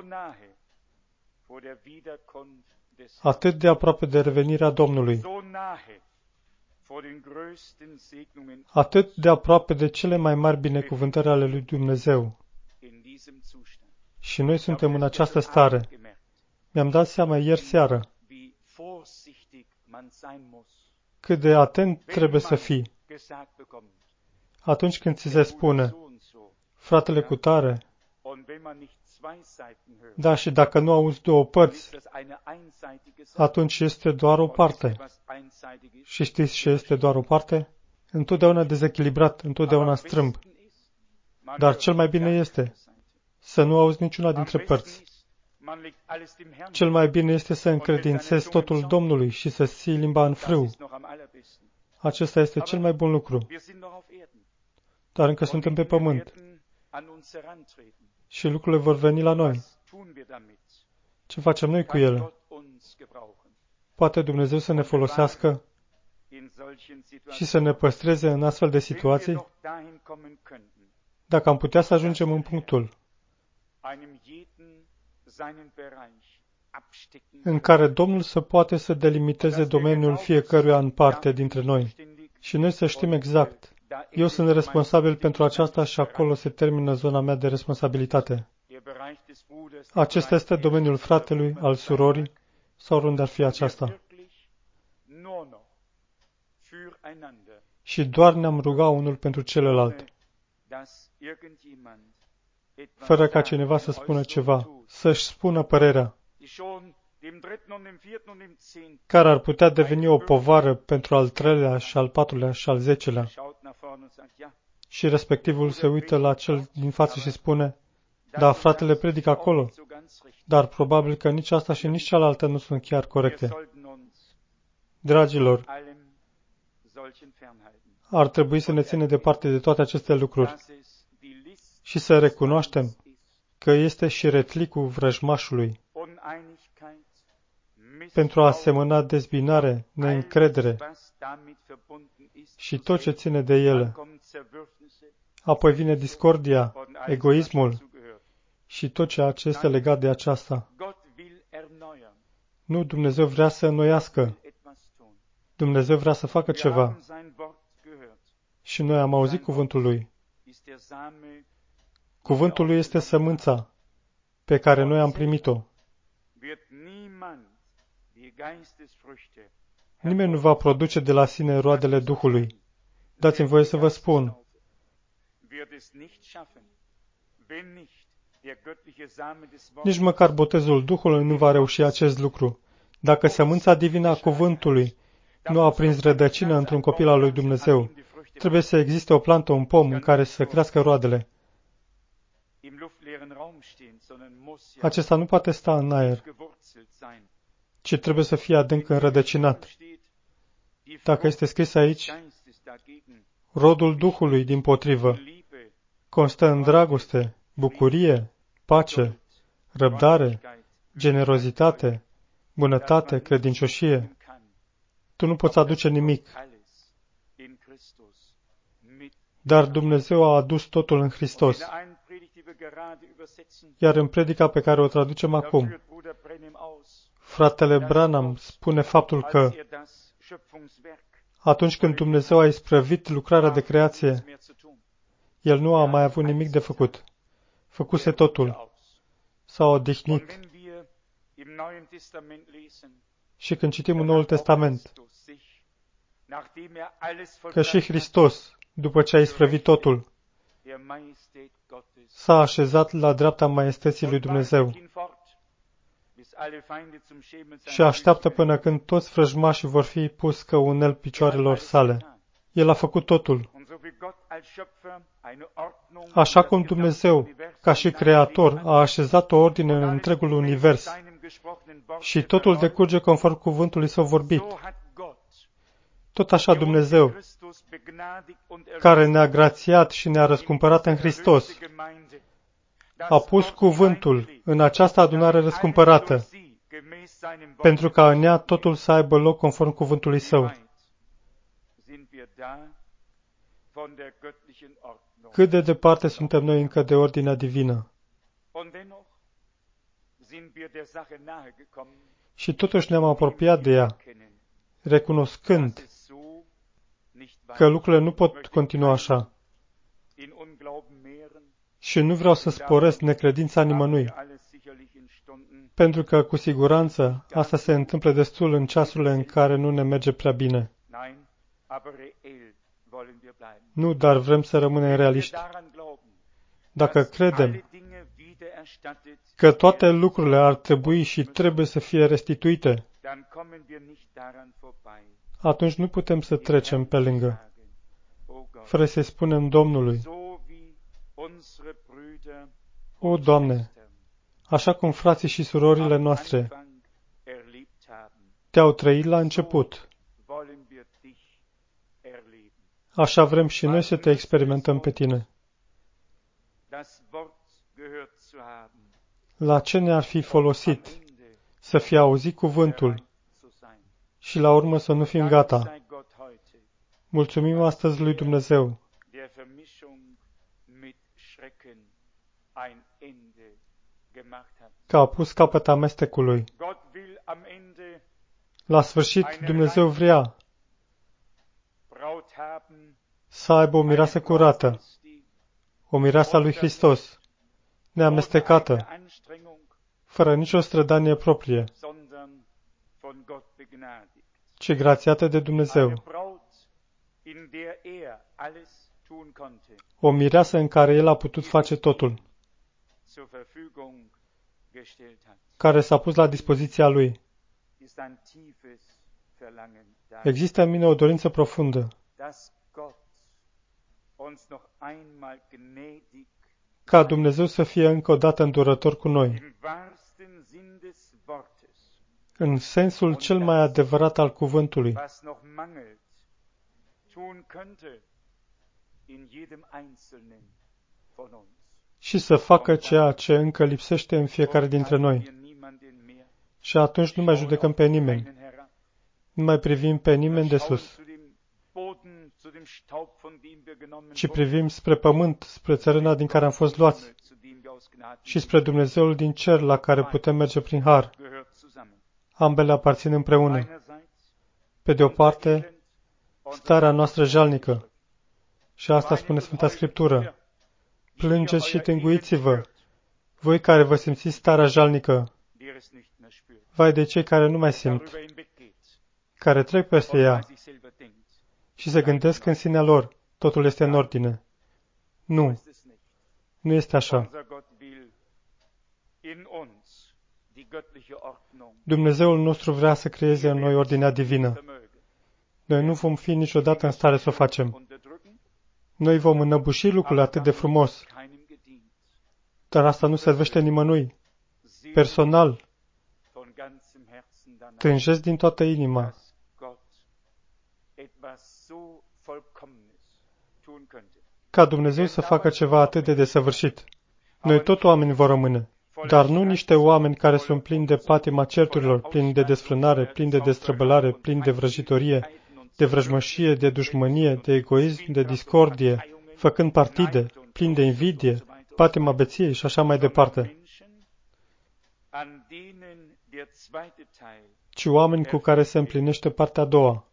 Atât de aproape de revenirea Domnului. Atât de aproape de cele mai mari binecuvântări ale lui Dumnezeu. Și noi suntem în această stare. Mi-am dat seama ieri seară cât de atent trebuie să fii. Atunci când ți se spune, fratele cutare, da, și dacă nu auzi două părți, atunci este doar o parte. Și știți ce este doar o parte? Întotdeauna dezechilibrat, întotdeauna strâmb. Dar cel mai bine este să nu auzi niciuna dintre părți. Cel mai bine este să încredințezi totul Domnului și să ții limba în frâu. Acesta este cel mai bun lucru. Dar încă suntem pe pământ. Și lucrurile vor veni la noi. Ce facem noi cu ele? Poate Dumnezeu să ne folosească și să ne păstreze în astfel de situații? Dacă am putea să ajungem în punctul în care Domnul să poate să delimiteze domeniul fiecăruia în parte dintre noi și noi să știm exact: eu sunt responsabil pentru aceasta și acolo se termină zona mea de responsabilitate. Acesta este domeniul fratelui, al surorii, sau oriunde ar fi aceasta. Și doar ne-am rugat unul pentru celălalt, fără ca cineva să spună ceva, să-și spună părerea, care ar putea deveni o povară pentru al treilea și al patrulea și al 10-lea. Și respectivul se uită la cel din față și spune: da, fratele predică acolo, dar probabil că nici asta și nici cealaltă nu sunt chiar corecte. Dragilor, ar trebui să ne ținem departe de toate aceste lucruri și să recunoaștem că este și retlicul vrăjmașului pentru a semăna dezbinare, neîncredere și tot ce ține de ele. Apoi vine discordia, egoismul și tot ceea ce este legat de aceasta. Nu, Dumnezeu vrea să înnoiască. Dumnezeu vrea să facă ceva. Și noi am auzit cuvântul Lui. Cuvântul Lui este sămânța pe care noi am primit-o. Nimeni nu va produce de la sine roadele Duhului. Dați-mi voie să vă spun. Nici măcar botezul Duhului nu va reuși acest lucru. Dacă sămânța divină a cuvântului nu a prins rădăcină într-un copil al lui Dumnezeu, trebuie să existe o plantă, un pom în care să crească roadele. Acesta nu poate sta în aer, ci trebuie să fie adânc înrădăcinat. Dacă este scris aici, rodul Duhului, dimpotrivă, constă în dragoste, bucurie, pace, răbdare, generozitate, bunătate, credincioșie. Tu nu poți aduce nimic, dar Dumnezeu a adus totul în Hristos. Iar în predica pe care o traducem acum, fratele Branham spune faptul că atunci când Dumnezeu a isprăvit lucrarea de creație, El nu a mai avut nimic de făcut. Făcuse totul. S-a odihnit. Și când citim în Noul Testament că și Hristos, după ce a isprăvit totul, s-a așezat la dreapta maiestății lui Dumnezeu și așteaptă până când toți vrăjmașii vor fi pus ca unel picioarelor sale. El a făcut totul. Așa cum Dumnezeu, ca și Creator, a așezat o ordine în întregul univers și totul decurge conform cuvântului Său vorbit. Tot așa Dumnezeu, care ne-a grațiat și ne-a răscumpărat în Hristos, a pus cuvântul în această adunare răscumpărată, pentru ca în ea totul să aibă loc conform cuvântului Său. Cât de departe suntem noi încă de ordinea divină? Și totuși ne-am apropiat de ea, recunoscând că lucrurile nu pot continua așa. Și nu vreau să sporesc necredința nimănui, pentru că, cu siguranță, asta se întâmplă destul în ceasurile în care nu ne merge prea bine. Nu, dar vrem să rămânem realiști. Dacă credem că toate lucrurile ar trebui și trebuie să fie restituite, atunci nu putem să trecem pe lângă, fără să-i spunem Domnului: O, Doamne, așa cum frații și surorile noastre Te-au trăit la început, așa vrem și noi să Te experimentăm pe Tine. La ce ne-ar fi folosit să fi auzit cuvântul și la urmă să nu fim gata? Mulțumim astăzi lui Dumnezeu că a pus capăt amestecului. La sfârșit, Dumnezeu vrea să aibă o mireasă curată, o mireasă a lui Hristos, neamestecată, fără nicio strădanie proprie, ci grațiată de Dumnezeu. O mireasă în care El a putut face totul, care s-a pus la dispoziția Lui. Există în mine o dorință profundă ca Dumnezeu să fie încă o dată îndurător cu noi, în sensul cel mai adevărat al cuvântului, și să facă ceea ce încă lipsește în fiecare dintre noi. Și atunci nu mai judecăm pe nimeni, nu mai privim pe nimeni de sus, ci privim spre pământ, spre țărâna din care am fost luați și spre Dumnezeul din cer la care putem merge prin har. Ambele aparțin împreună. Pe de o parte, starea noastră jalnică, și asta spune Sfânta Scriptură: plângeți și tânguiți-vă, voi care vă simțiți starea jalnică. Vai de cei care nu mai simt, care trec peste ea și se gândesc în sinea lor, totul este în ordine. Nu, nu este așa. Dumnezeul nostru vrea să creeze în noi ordinea divină. Noi nu vom fi niciodată în stare să o facem. Noi vom înăbuși lucrurile atât de frumos, dar asta nu servește nimănui. Personal, tânjesc din toată inima ca Dumnezeu să facă ceva atât de desăvârșit. Noi tot oameni vor rămâne, dar nu niște oameni care sunt plini de patima certurilor, plini de desfrânare, plini de destrăbălare, plini de vrăjitorie, de vrăjmășie, de dușmănie, de egoism, de discordie, făcând partide, plini de invidie, patima beției și așa mai departe, ci oameni cu care se împlinește partea a doua,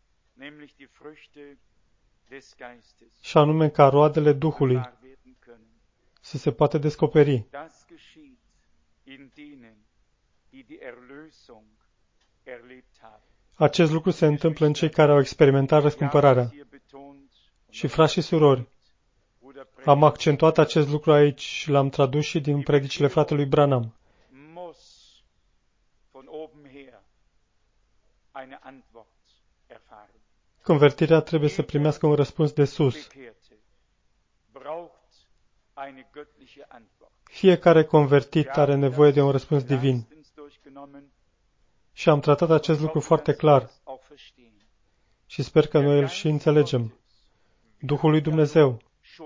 și anume ca roadele Duhului să se poată descoperi. Acest lucru se întâmplă în cei care au experimentat răscumpărarea. Și frați și surori, am accentuat acest lucru aici și l-am tradus și din predicile fratelui Branham. Convertirea trebuie să primească un răspuns de sus. Fiecare convertit are nevoie de un răspuns divin. Și am tratat acest lucru foarte clar. Și sper că noi îl și înțelegem. Duhul lui Dumnezeu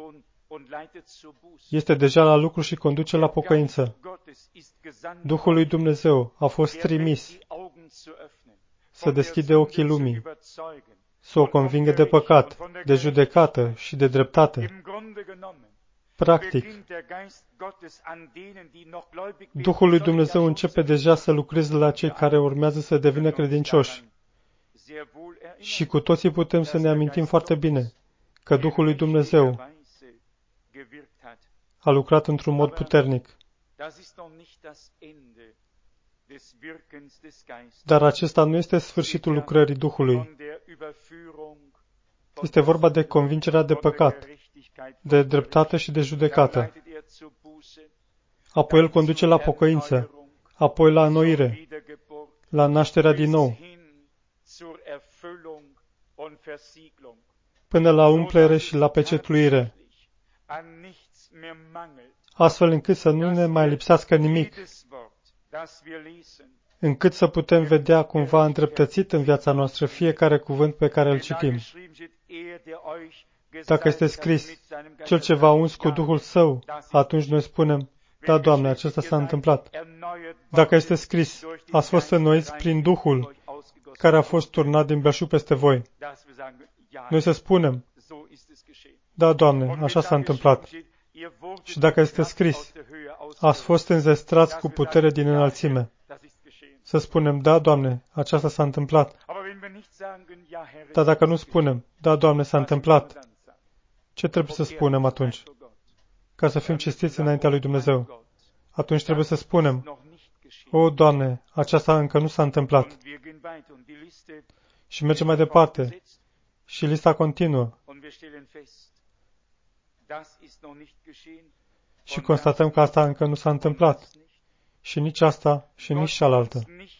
este deja la lucru și conduce la pocăință. Duhul lui Dumnezeu a fost trimis să deschide ochii lumii, să o convingă de păcat, de judecată și de dreptate. Practic, Duhul lui Dumnezeu începe deja să lucreze la cei care urmează să devină credincioși. Și cu toții putem să ne amintim foarte bine că Duhul lui Dumnezeu a lucrat într-un mod puternic. Dar acesta nu este sfârșitul lucrării Duhului. Este vorba de convingerea de păcat, de dreptate și de judecată. Apoi îl conduce la pocăință, apoi la înnoire, la nașterea din nou, până la umplere și la pecetluire, astfel încât să nu ne mai lipsească nimic, încât să putem vedea cumva îndreptățit în viața noastră fiecare cuvânt pe care îl citim. Dacă este scris, cel ce v-a uns cu Duhul Său, atunci noi spunem, da, Doamne, acesta s-a întâmplat. Dacă este scris, ați fost înnoiți prin Duhul care a fost turnat din belșug peste voi, noi să spunem, da, Doamne, așa s-a întâmplat. Și dacă este scris, ați fost înzestrați cu putere din înălțime, să spunem, da, Doamne, aceasta s-a întâmplat. Dar dacă nu spunem, da, Doamne, s-a întâmplat, ce trebuie să spunem atunci? Ca să fim cinstiți înaintea lui Dumnezeu. Atunci trebuie să spunem, o, Doamne, aceasta încă nu s-a întâmplat. Și mergem mai departe. Și lista continuă. Și constatăm că asta încă nu s-a întâmplat. Și nici asta și nici cealaltă.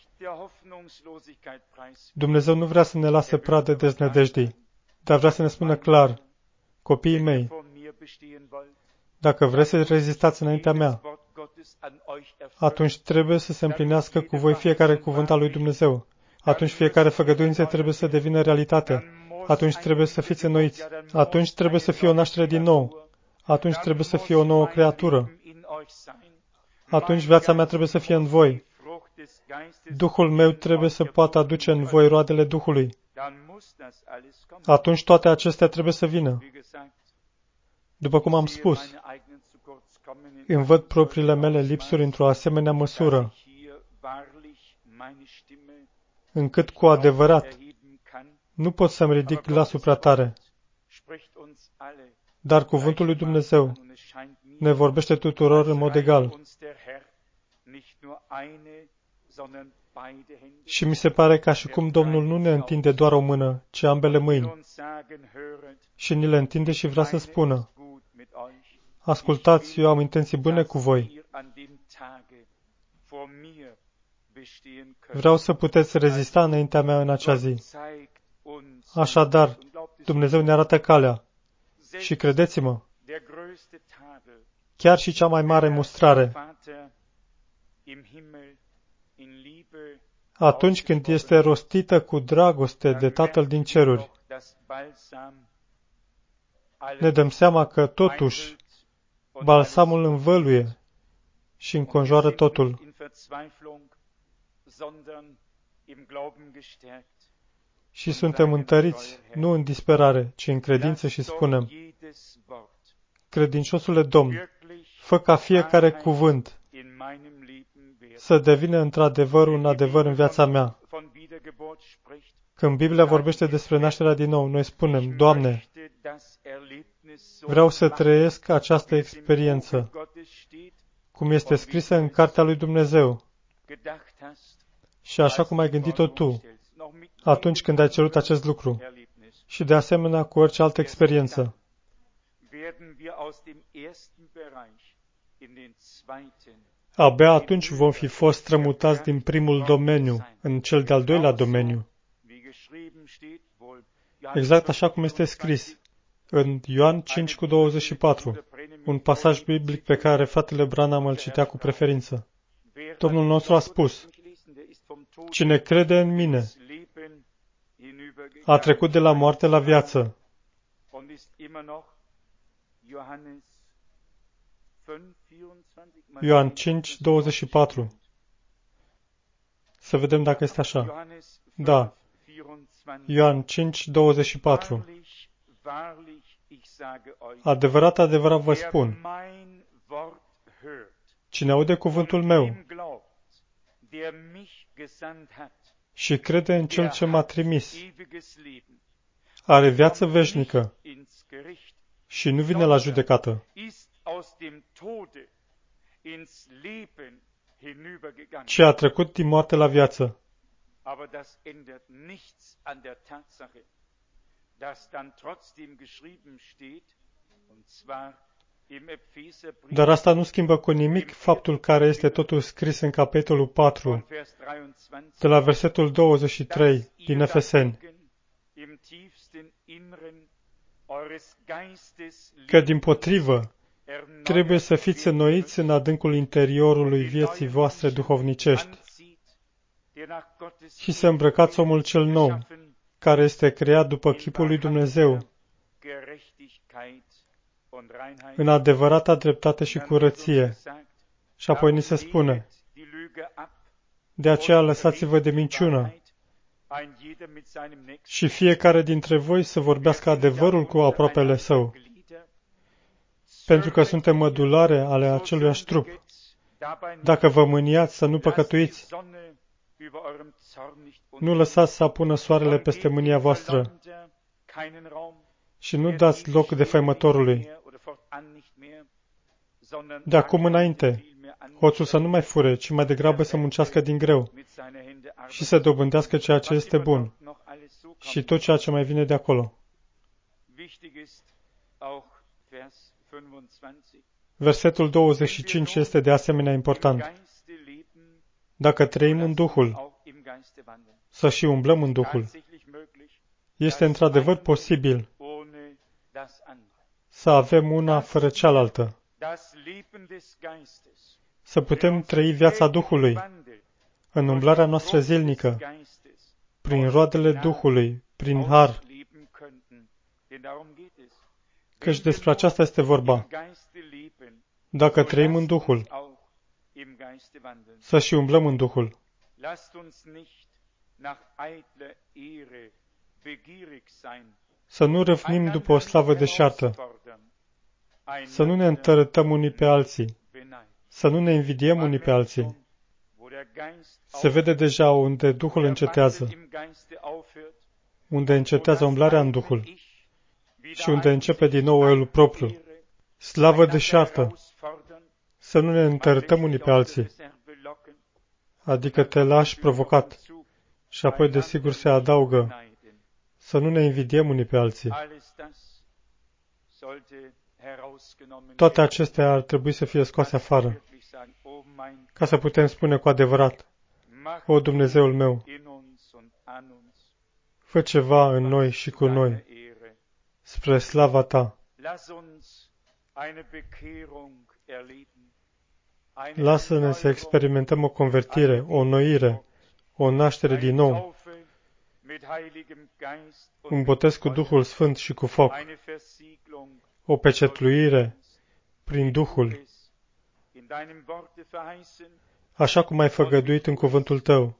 Dumnezeu nu vrea să ne lase pradă deznădejdii, dar vrea să ne spună clar, copiii mei, dacă vreți să rezistați înaintea mea, atunci trebuie să se împlinească cu voi fiecare cuvânt al lui Dumnezeu. Atunci fiecare făgăduință trebuie să devină realitate. Atunci trebuie să fiți înnoiți. Atunci trebuie să fie o naștere din nou. Atunci trebuie să fie o nouă creatură. Atunci viața mea trebuie să fie în voi. Duhul meu trebuie să poată aduce în voi roadele Duhului. Atunci toate acestea trebuie să vină. După cum am spus, îmi văd propriile mele lipsuri într-o asemenea măsură, încât cu adevărat nu pot să-mi ridic glasul prea tare. Dar cuvântul lui Dumnezeu ne vorbește tuturor în mod egal. Și mi se pare ca și cum Domnul nu ne întinde doar o mână, ci ambele mâini. Și ni le întinde și vrea să spună: ascultați, eu am intenții bune cu voi. Vreau să puteți rezista înaintea mea în acea zi. Așadar, Dumnezeu ne arată calea. Și credeți-mă, chiar și cea mai mare mustrare, atunci când este rostită cu dragoste de Tatăl din ceruri, ne dăm seama că, totuși, balsamul învăluie și înconjoară totul. Și suntem întăriți, nu în disperare, ci în credință și spunem: credinciosule Domn, fă ca fiecare cuvânt să devină într-adevăr un adevăr în viața mea. Când Biblia vorbește despre nașterea din nou, noi spunem: Doamne, vreau să trăiesc această experiență, cum este scrisă în Cartea lui Dumnezeu și așa cum ai gândit-o Tu, atunci când ai cerut acest lucru, și de asemenea cu orice altă experiență. Abia atunci vom fi fost strămutați din primul domeniu în cel de-al doilea domeniu. Exact așa cum este scris în Ioan 5:24, un pasaj biblic pe care fratele Branham îl citea cu preferință. Domnul nostru a spus: cine crede în mine a trecut de la moarte la viață. Ioan 5:24. Să vedem dacă este așa. Da. Ioan 5:24. Adevărat, adevărat vă spun, cine aude cuvântul meu și crede în Cel ce m-a trimis, are viață veșnică și nu vine la judecată, ci a trecut din moarte la viață. Dar asta nu schimbă cu nimic faptul care este totul scris în capitolul 4, de la versetul 23 din Efeseni, că dimpotrivă trebuie să fiți înnoiți în adâncul interiorului vieții voastre duhovnicești și să îmbrăcați omul cel nou, care este creat după chipul lui Dumnezeu, în adevărata dreptate și curăție. Și apoi ni se spune: de aceea lăsați-vă de minciună și fiecare dintre voi să vorbească adevărul cu aproapele său, pentru că suntem mădulare ale aceluiași trup. Dacă vă mâniați, să nu păcătuiți. Nu lăsați să apună soarele peste mânia voastră și nu dați loc defăimătorului. De acum înainte, hoțul să nu mai fure, ci mai degrabă să muncească din greu și să dobândească ceea ce este bun și tot ceea ce mai vine de acolo. Versetul 25 este de asemenea important. Dacă trăim în Duhul, să și umblăm în Duhul. Este într-adevăr posibil să avem una fără cealaltă. Să putem trăi viața Duhului în umblarea noastră zilnică, prin roadele Duhului, prin har. Căci despre aceasta este vorba. Dacă trăim în Duhul, să și umblăm în Duhul. Să nu râvnim după o slavă deșartă, să nu ne întărătăm unii pe alții, să nu ne invidiem unii pe alții. Se vede deja unde Duhul încetează, unde încetează umblarea în Duhul și unde începe din nou elul propriu. Slavă deșartă, să nu ne întărătăm unii pe alții. adică te lași provocat. Și apoi, desigur, se adaugă să nu ne invidiem unii pe alții. Toate acestea ar trebui să fie scoase afară, ca să putem spune cu adevărat: O, Dumnezeul meu, fă ceva în noi și cu noi, spre slava Ta. Lasă-ne să experimentăm o convertire, o înnoire, o naștere din nou, un botez cu Duhul Sfânt și cu foc, o pecetluire prin Duhul, așa cum ai făgăduit în cuvântul Tău.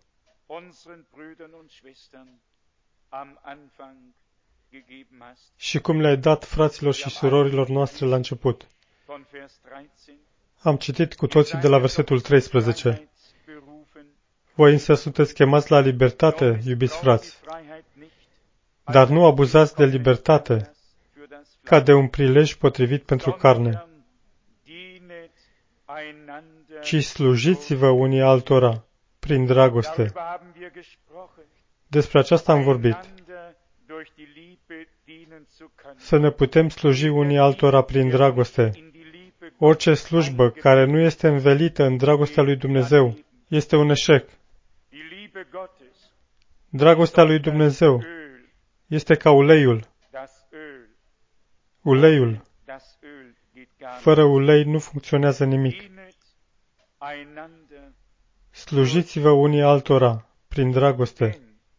Și cum le-ai dat fraților și surorilor noastre la început. Am citit cu toții de la versetul 13. Voi însă sunteți chemați la libertate, iubiți frați, dar nu abuzați de libertate ca de un prilej potrivit pentru carne, ci slujiți-vă unii altora prin dragoste. Despre aceasta am vorbit. Să ne putem sluji unii altora prin dragoste. Orice slujbă care nu este învelită în dragostea lui Dumnezeu este un eșec. Dragostea lui Dumnezeu este ca uleiul. Uleiul. Fără ulei nu funcționează nimic. Slujiți-vă unii altora prin dragoste.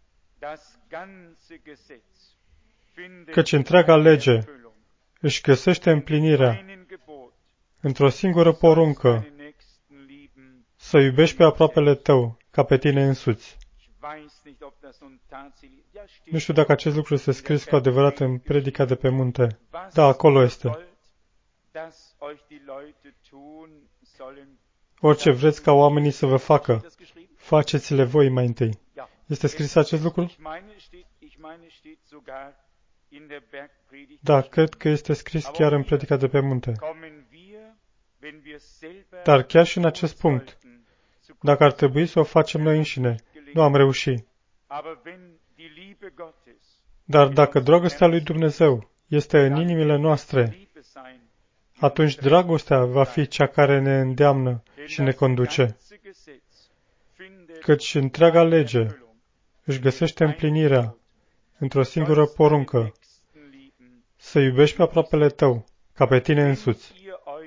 Căci întreaga lege își găsește împlinirea într-o singură poruncă: să iubești pe aproapele tău ca pe tine însuți. Nu știu dacă acest lucru este scris cu adevărat în Predica de pe munte. Da, acolo este. Orice vreți ca oamenii să vă facă, faceți-le voi mai întâi. Este scris acest lucru? Da, cred că este scris chiar în Predica de pe munte. Dar chiar și în acest punct, dacă ar trebui să o facem noi înșine, nu am reușit. Dar dacă dragostea lui Dumnezeu este în inimile noastre, atunci dragostea va fi cea care ne îndeamnă și ne conduce. Căci întreaga lege își găsește împlinirea într-o singură poruncă: să iubești pe aproapele tău ca pe tine însuți.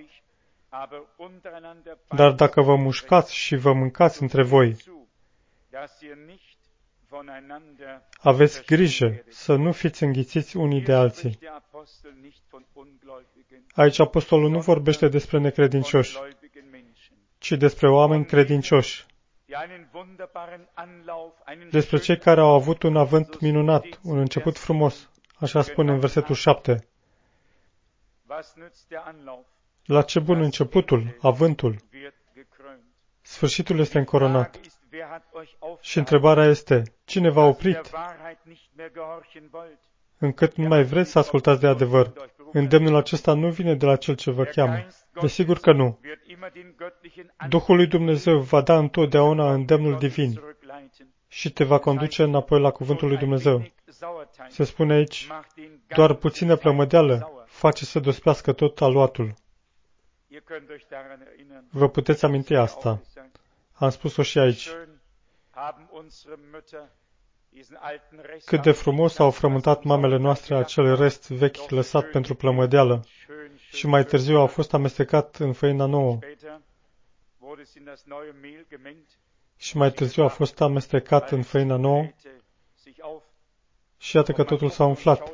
Dar dacă vă mușcați și vă mâncați între voi, aveți grijă să nu fiți înghițiți unii de alții. Aici apostolul nu vorbește despre necredincioși, ci despre oameni credincioși, despre cei care au avut un avânt minunat, un început frumos, așa spune în versetul 7. La ce bun începutul, avântul! Sfârșitul este încoronat. Și întrebarea este: cine v-a oprit încât nu mai vreți să ascultați de adevăr? Îndemnul acesta nu vine de la Cel ce vă cheamă. Desigur că nu. Duhul lui Dumnezeu va da întotdeauna îndemnul divin și te va conduce înapoi la cuvântul lui Dumnezeu. Se spune aici: doar puțină plămădeală face să dospească tot aluatul. Vă puteți aminti asta. Am spus-o și aici. Cât de frumos au frământat mamele noastre acel rest vechi lăsat pentru plămădeală și mai târziu a fost amestecat în făina nouă. Și mai târziu a fost amestecat în făina nouă și iată că totul s-a umflat.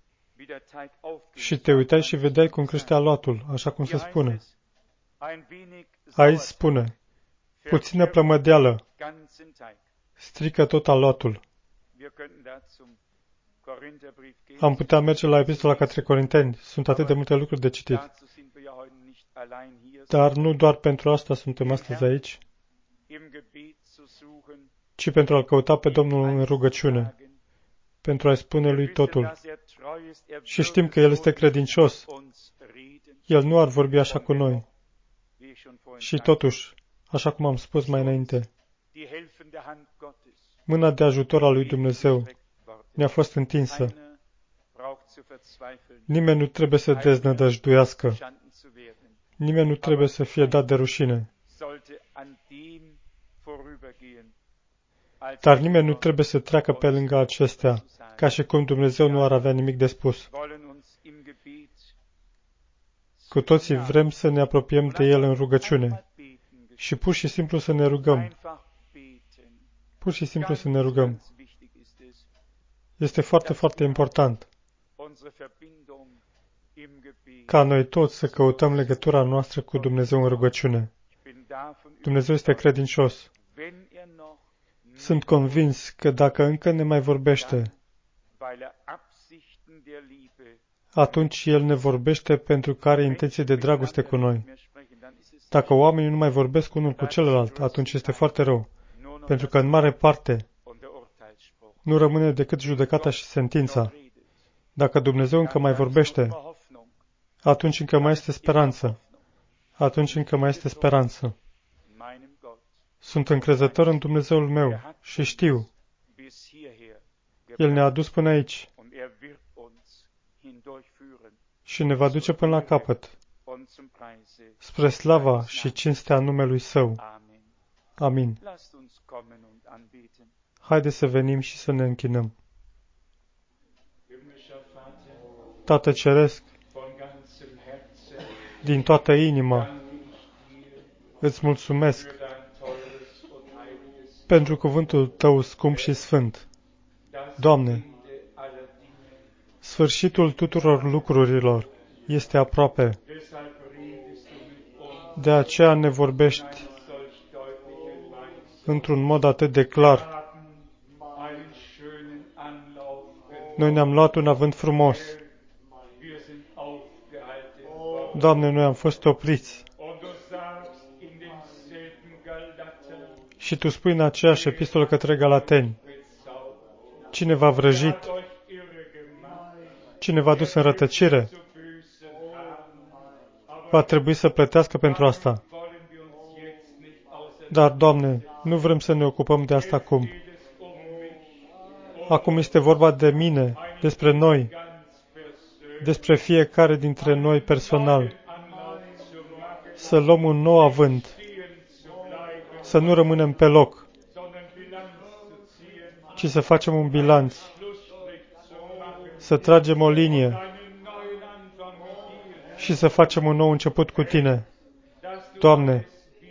Și te uitai și vedeai cum crește aluatul, așa cum se spune. Aici spune: puțină plămădeală strică tot aluatul. Am putea merge la epistola către Corinteni. Sunt atât de multe lucruri de citit. Dar nu doar pentru asta suntem astăzi aici, ci pentru a-L căuta pe Domnul în rugăciune, pentru a-i spune lui totul. Și știm că El este credincios. El nu ar vorbi așa cu noi. Și totuși, așa cum am spus mai înainte, Mâna de ajutor a lui Dumnezeu ne-a fost întinsă. Nimeni nu trebuie să deznădăjduiască. Nimeni nu trebuie să fie dat de rușine. Dar nimeni nu trebuie să treacă pe lângă acestea, ca și cum Dumnezeu nu ar avea nimic de spus. Cu toții vrem să ne apropiem de El în rugăciune și pur și simplu să ne rugăm. Pur și simplu să ne rugăm. Este foarte, foarte important ca noi toți să căutăm legătura noastră cu Dumnezeu în rugăciune. Dumnezeu este credincios. Sunt convins că dacă încă ne mai vorbește, atunci El ne vorbește pentru că are intenție de dragoste cu noi. Dacă oamenii nu mai vorbesc unul cu celălalt, atunci este foarte rău, pentru că în mare parte nu rămâne decât judecata și sentința. Dacă Dumnezeu încă mai vorbește, atunci încă mai este speranță. Atunci încă mai este speranță. Sunt încrezător în Dumnezeul meu și știu. El ne-a adus până aici și ne va duce până la capăt, spre slava și cinstea numelui Său. Amin. Haideți să venim și să ne închinăm. Tată Ceresc, din toată inima, îți mulțumesc pentru cuvântul Tău scump și sfânt. Doamne, sfârșitul tuturor lucrurilor este aproape. De aceea ne vorbești într-un mod atât de clar. Noi ne-am luat un avânt frumos. Doamne, noi am fost opriți. Și Tu spui în aceeași epistolă către Galateni, cine v-a vrăjit, cine v-a dus în rătăcire, va trebui să plătească pentru asta. Dar, Doamne, nu vrem să ne ocupăm de asta acum. Acum este vorba de mine, despre noi, despre fiecare dintre noi personal. Să luăm un nou avânt, să nu rămânem pe loc, ci să facem un bilanț, să tragem o linie și să facem un nou început cu Tine. Doamne,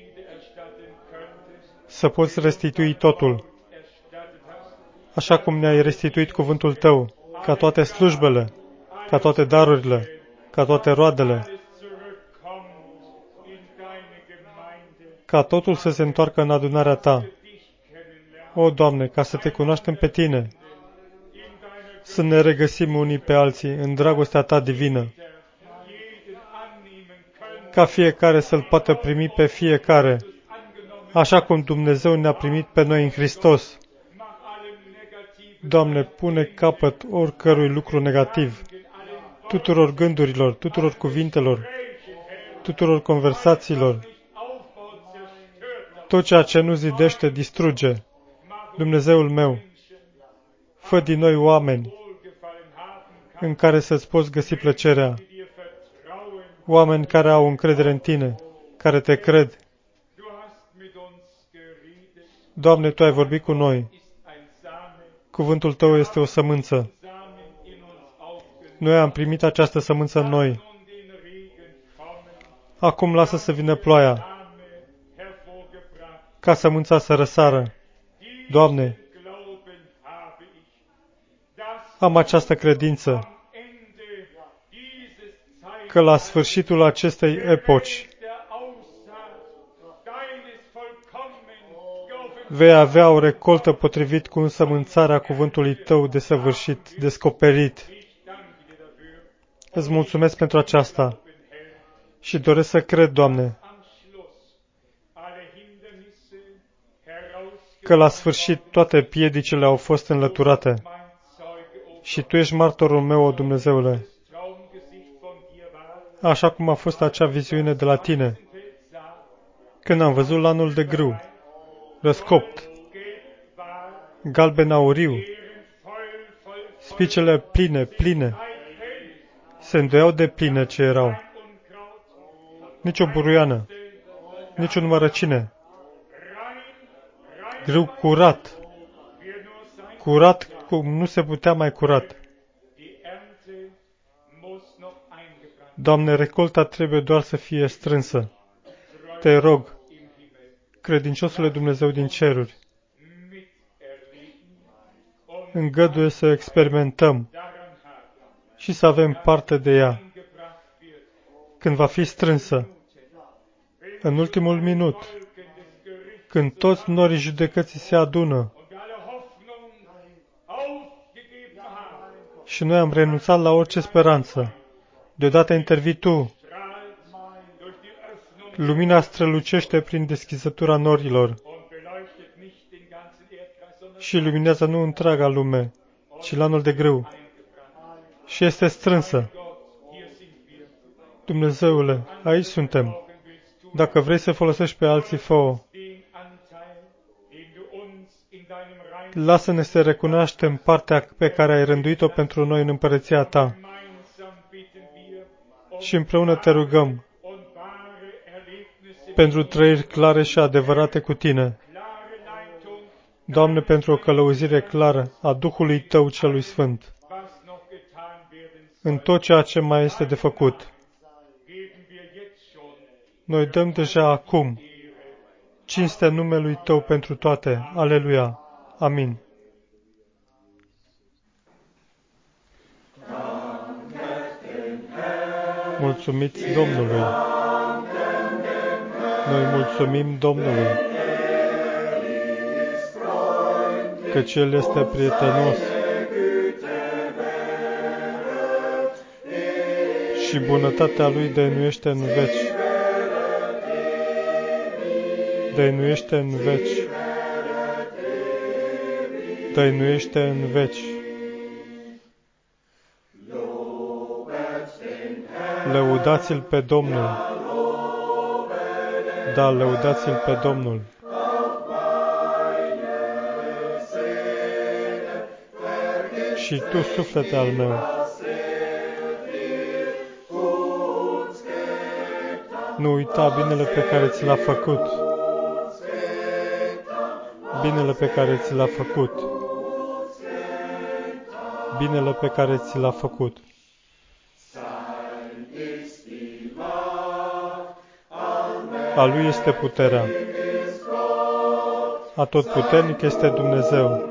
să poți restitui totul, așa cum ne-ai restituit cuvântul Tău, ca toate slujbele, ca toate darurile, ca toate roadele, ca totul să se întoarcă în adunarea Ta. O, Doamne, ca să Te cunoaștem pe Tine, să ne regăsim unii pe alții în dragostea Ta divină, ca fiecare să-L poată primi pe fiecare, așa cum Dumnezeu ne-a primit pe noi în Hristos. Doamne, pune capăt oricărui lucru negativ, tuturor gândurilor, tuturor cuvintelor, tuturor conversațiilor. Tot ceea ce nu zidește, distruge. Dumnezeul meu, fă din noi oameni în care să-ți poți găsi plăcerea. Oameni care au încredere în Tine, care Te cred. Doamne, Tu ai vorbit cu noi. Cuvântul Tău este o sămânță. Noi am primit această sămânță în noi. Acum lasă să vină ploaia, ca sămânța să răsară. Doamne, am această credință că la sfârșitul acestei epoci vei avea o recoltă potrivit cu însămânțarea cuvântului Tău desăvârșit, descoperit. Îți mulțumesc pentru aceasta și doresc să cred, Doamne, că la sfârșit toate piedicile au fost înlăturate și Tu ești martorul meu, o Dumnezeule, așa cum a fost acea viziune de la Tine, când am văzut lanul de grâu răscopt, galben auriu, spicele pline, se îndoiau de pline ce erau. Nici o buruiană, nici o numărăcine. Grâu curat cum nu se putea mai curat. Doamne, recolta trebuie doar să fie strânsă. Te rog, credinciosule Dumnezeu din ceruri, îngăduie să experimentăm și să avem parte de ea. Când va fi strânsă, în ultimul minut, când toți norii judecății se adună și noi am renunțat la orice speranță, deodată intervii Tu. Lumina strălucește prin deschizătura norilor și luminează nu întreaga lume, ci lanul de grâu. Și este strânsă. Dumnezeule, aici suntem. Dacă vrei să folosești pe alții, fă-o. Lasă-ne să recunoaștem partea pe care ai rânduit-o pentru noi în împărăția Ta. Și împreună te rugăm pentru trăiri clare și adevărate cu Tine. Doamne, pentru o călăuzire clară a Duhului Tău celui Sfânt. În tot ceea ce mai este de făcut. Noi dăm deja acum cinstea numelui Tău pentru toate. Aleluia. Amin. Mulțumiți Domnului. Noi mulțumim Domnului, căci El este prietenos și bunătatea Lui dăinuiește în veci. Dăinuiește în veci. Dăinuiește în veci. Lăudați-L pe Domnul. Da, lăudați-L pe Domnul. Și tu, suflete al meu, nu uita binele pe care ți l-a făcut. Binele pe care ți l-a făcut. Binele pe care ți l-a făcut. A Lui este puterea. Atotputernic este Dumnezeu.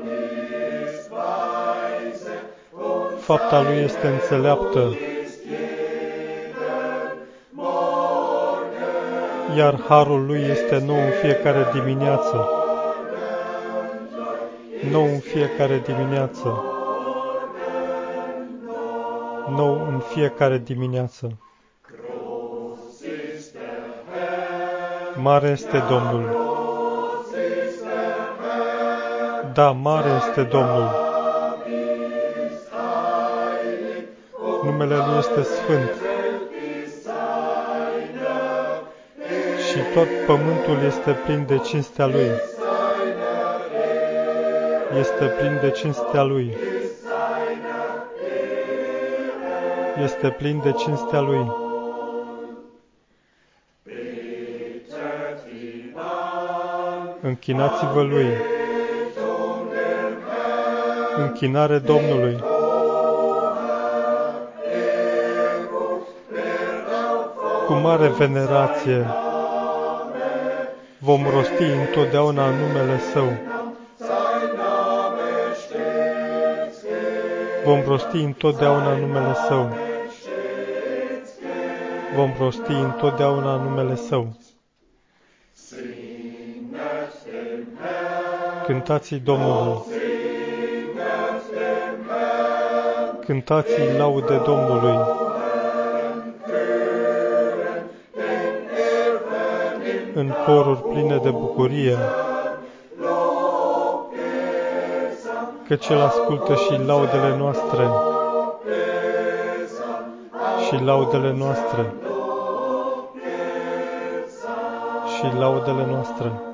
Fapta Lui este înțeleaptă. Iar harul Lui este nou în fiecare dimineață. Nou în fiecare dimineață. Nou în fiecare dimineață. Mare este Domnul. Da, mare este Domnul. Numele Lui este Sfânt. Și tot pământul este plin de cinstea Lui. Este plin de cinstea Lui. Este plin de cinstea Lui. Închinați-vă Lui. Închinare Domnului. Cu mare venerație vom rosti întotdeauna numele Său. Vom rosti întotdeauna numele Său. Vom rosti întotdeauna numele Său. Cântați-i Domnului. Cântați-i laude Domnului. În coruri pline de bucurie, căci El ascultă și laudele noastre. Și laudele noastre. Și laudele noastre.